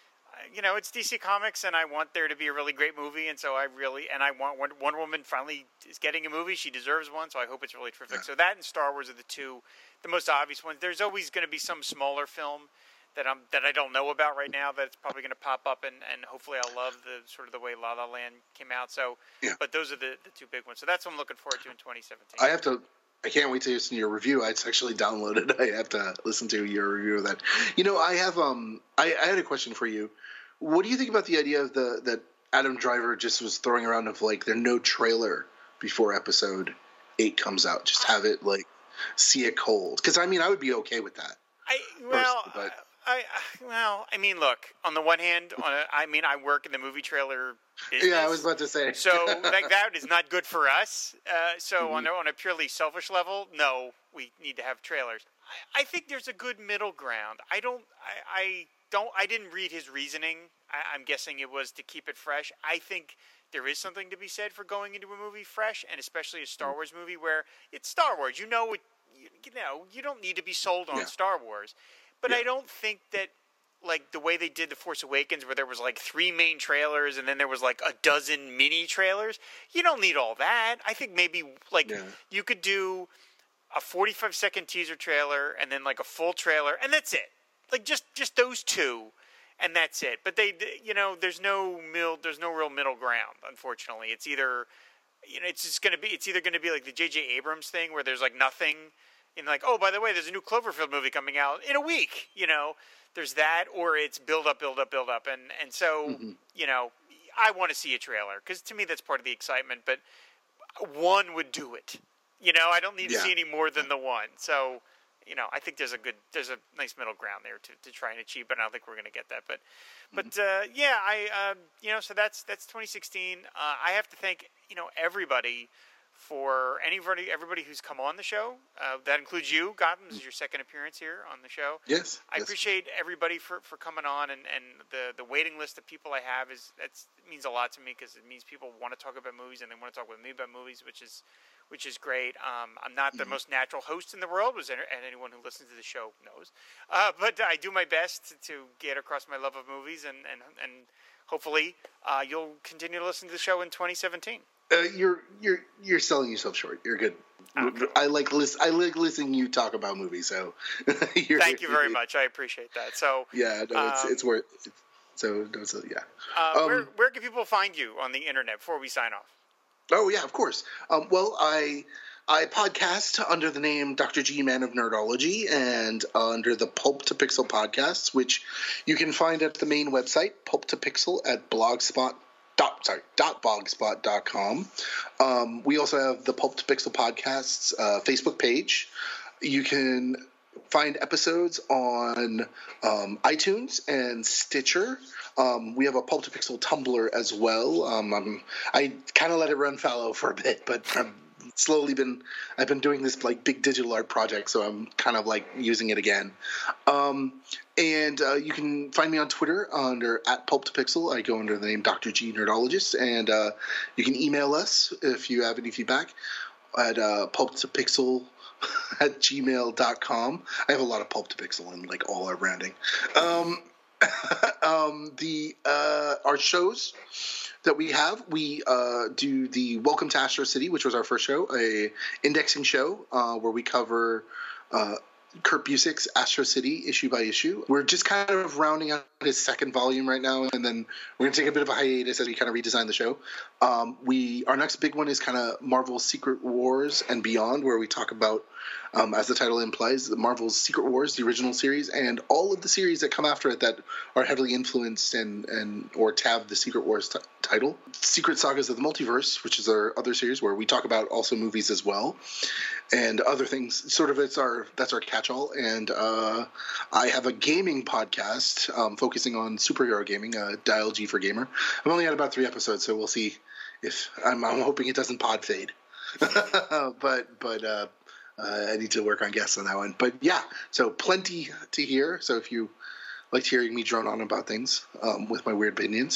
Speaker 11: You know, it's D C Comics, and I want there to be a really great movie, and so I really, and I want Wonder Woman finally is getting a movie. She deserves one, so I hope it's really terrific. Yeah. So that and Star Wars are the two, the most obvious ones. There's always going to be some smaller film that I'm that I don't know about right now that's probably going to pop up, and, and hopefully I'll love the sort of the way La La Land came out. So,
Speaker 12: yeah.
Speaker 11: But those are the, the two big ones. So that's what I'm looking forward to in twenty seventeen.
Speaker 12: I have to I can't wait to listen to your review. It's actually downloaded. I have to listen to your review of that. You know, I have um, I, I had a question for you. What do you think about the idea of the that Adam Driver just was throwing around of like there's no trailer before episode eight comes out? Just have it like see it cold. Because I mean, I would be okay with that.
Speaker 11: I well,
Speaker 12: personally, but.
Speaker 11: I well, I mean, look. On the one hand, on a, I mean, I work in the movie trailer business.
Speaker 12: Yeah, I was about to say.
Speaker 11: So like that is not good for us. Uh, so
Speaker 12: mm-hmm.
Speaker 11: on a, on a purely selfish level, no, we need to have trailers. I, I think there's a good middle ground. I don't. I, I don't. I didn't read his reasoning. I, I'm guessing it was to keep it fresh. I think there is something to be said for going into a movie fresh, and especially a Star Wars movie where it's Star Wars. You know, it, you, you know, you don't need to be sold on
Speaker 12: yeah.
Speaker 11: Star Wars. But
Speaker 12: yeah.
Speaker 11: I don't think that, like, the way they did The Force Awakens, where there was, like, three main trailers and then there was, like, a dozen mini trailers, you don't need all that. I think maybe, like, yeah. you could do a forty-five second teaser trailer and then, like, a full trailer, and that's it. Like, just, just those two, and that's it. But they, you know, there's no mil, there's no real middle ground, unfortunately. It's either, you know, it's just going to be, it's either going to be like the J J Abrams thing where there's, like, nothing. And like, oh, by the way, there's a new Cloverfield movie coming out in a week. You know, there's that, or it's build up, build up, build up, and and so mm-hmm. you know, I want to see a trailer because to me that's part of the excitement. But one would do it. You know, I don't need yeah. to see any more than the one. So, you know, I think there's a good, there's a nice middle ground there to, to try and achieve. But I don't think we're going to get that. But, mm-hmm. but uh, yeah, I uh, you know, so that's that's twenty sixteen. Uh, I have to thank you know everybody. For anybody, everybody who's come on the show, uh, that includes you, Gotham. This is your second appearance here on the show.
Speaker 12: Yes,
Speaker 11: I
Speaker 12: yes.
Speaker 11: appreciate everybody for, for coming on, and, and the, the waiting list of people I have is that's it means a lot to me because it means people want to talk about movies and they want to talk with me about movies, which is which is great. Um, I'm not the mm-hmm. most natural host in the world, as anyone who listens to the show knows, uh, but I do my best to, to get across my love of movies, and and and hopefully uh, you'll continue to listen to the show in twenty seventeen.
Speaker 12: Uh, you're you're you're selling yourself short. You're good. Okay. I like listen. I like listening you talk about movies. So
Speaker 11: you're, thank you very much. I appreciate that. So
Speaker 12: yeah, no, it's um, it's worth. It's, so no, so yeah.
Speaker 11: Uh, um, where where can people find you on the internet before we sign off?
Speaker 12: Oh yeah, of course. Um, well, I I podcast under the name Doctor G Man of Nerdology and uh, under the Pulp to Pixel podcasts, which you can find at the main website Pulp to Pixel at blogspot. Dot, sorry, dot blogspot dot com. Um, we also have the Pulp to Pixel Podcasts uh, Facebook page. You can find episodes on um, iTunes and Stitcher. Um, we have a Pulp to Pixel Tumblr as well. Um, I'm, I kind of let it run fallow for a bit, but I've slowly been I've been doing this like big digital art project, so I'm kind of like using it again. Um, and uh, you can find me on Twitter under at Pulp to Pixel. I go under the name Doctor G Nerdologist, and uh, you can email us if you have any feedback at uh, pulp to pixel at gmail dot com. I have a lot of Pulp to Pixel in like all our branding. Um, um, the uh, our shows that we have, we uh, do the Welcome to Astro City, which was our first show, a indexing show uh, where we cover uh, Kurt Busiek's Astro City issue by issue. We're just kind of rounding out his second volume right now, and then we're going to take a bit of a hiatus as we kind of redesign the show. Um, we our next big one is kind of Marvel's Secret Wars and Beyond, where we talk about, um, as the title implies, Marvel's Secret Wars, the original series, and all of the series that come after it that are heavily influenced and, and or have the Secret Wars t- title. Secret Sagas of the Multiverse, which is our other series where we talk about also movies as well, and other things. Sort of it's our that's our catch-all. And uh, I have a gaming podcast um, focusing on superhero gaming, uh, Dial G for Gamer. I've only had about three episodes, so we'll see if I'm, I'm hoping it doesn't pod fade. but but uh, uh, I need to work on guests on that one. But yeah, so plenty to hear. So if you liked hearing me drone on about things um, with my weird opinions.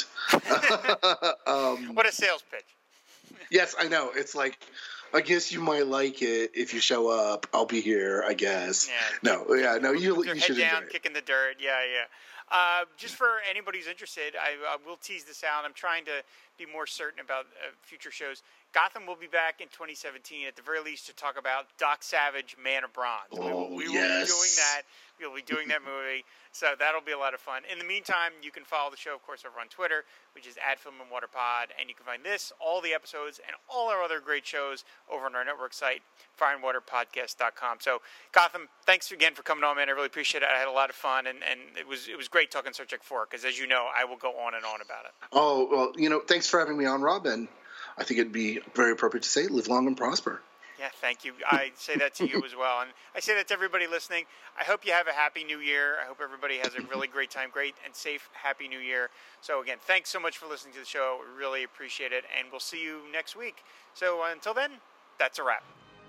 Speaker 12: um,
Speaker 11: what a sales pitch.
Speaker 12: Yes, I know. It's like, I guess you might like it if you show up. I'll be here, I guess.
Speaker 11: Yeah.
Speaker 12: No, yeah, no, you, you should
Speaker 11: head down,
Speaker 12: enjoy it.
Speaker 11: kicking the dirt. Yeah, yeah. Uh, just for anybody who's interested, I, I will tease this out. I'm trying to be more certain about uh, future shows. Gotham will be back in twenty seventeen, at the very least, to talk about Doc Savage, Man of Bronze.
Speaker 12: Oh,
Speaker 11: we, we
Speaker 12: yes.
Speaker 11: will be doing that We'll be doing that movie, so that'll be a lot of fun. In the meantime, you can follow the show, of course, over on Twitter, which is at Film and Water Pod, and you can find this, all the episodes, and all our other great shows over on our network site, fire and water podcast dot com. So, Gotham, thanks again for coming on, man. I really appreciate it. I had a lot of fun, and, and it was it was great talking Star Trek four, because as you know, I will go on and on about it.
Speaker 12: Oh, well, you know, thanks for having me on, Rob, and I think it'd be very appropriate to say, live long and prosper.
Speaker 11: Yeah, thank you. I say that to you as well. And I say that to everybody listening. I hope you have a happy new year. I hope everybody has a really great time. Great and safe, happy new year. So, again, thanks so much for listening to the show. We really appreciate it. And we'll see you next week. So, uh, until then, that's a wrap.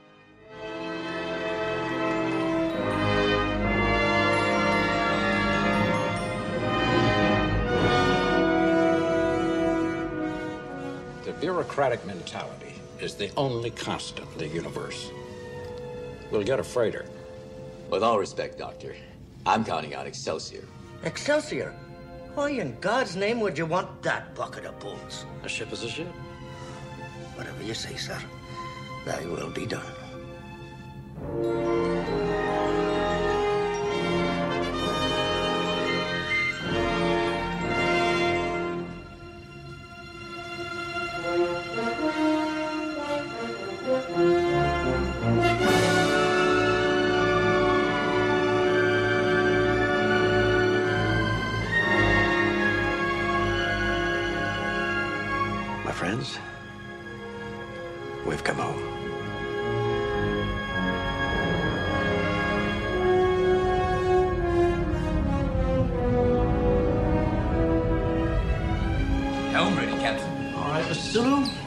Speaker 13: The bureaucratic mentality is the only constant in the universe. We'll get a freighter.
Speaker 14: With all respect, Doctor, I'm counting on Excelsior.
Speaker 15: Excelsior? Why in God's name would you want that bucket of bones?
Speaker 13: A ship is a ship.
Speaker 15: Whatever you say, sir. Thy will be done.
Speaker 13: My friends, we've come home.
Speaker 14: Helm ready, Captain.
Speaker 4: All right, Mister Sulu.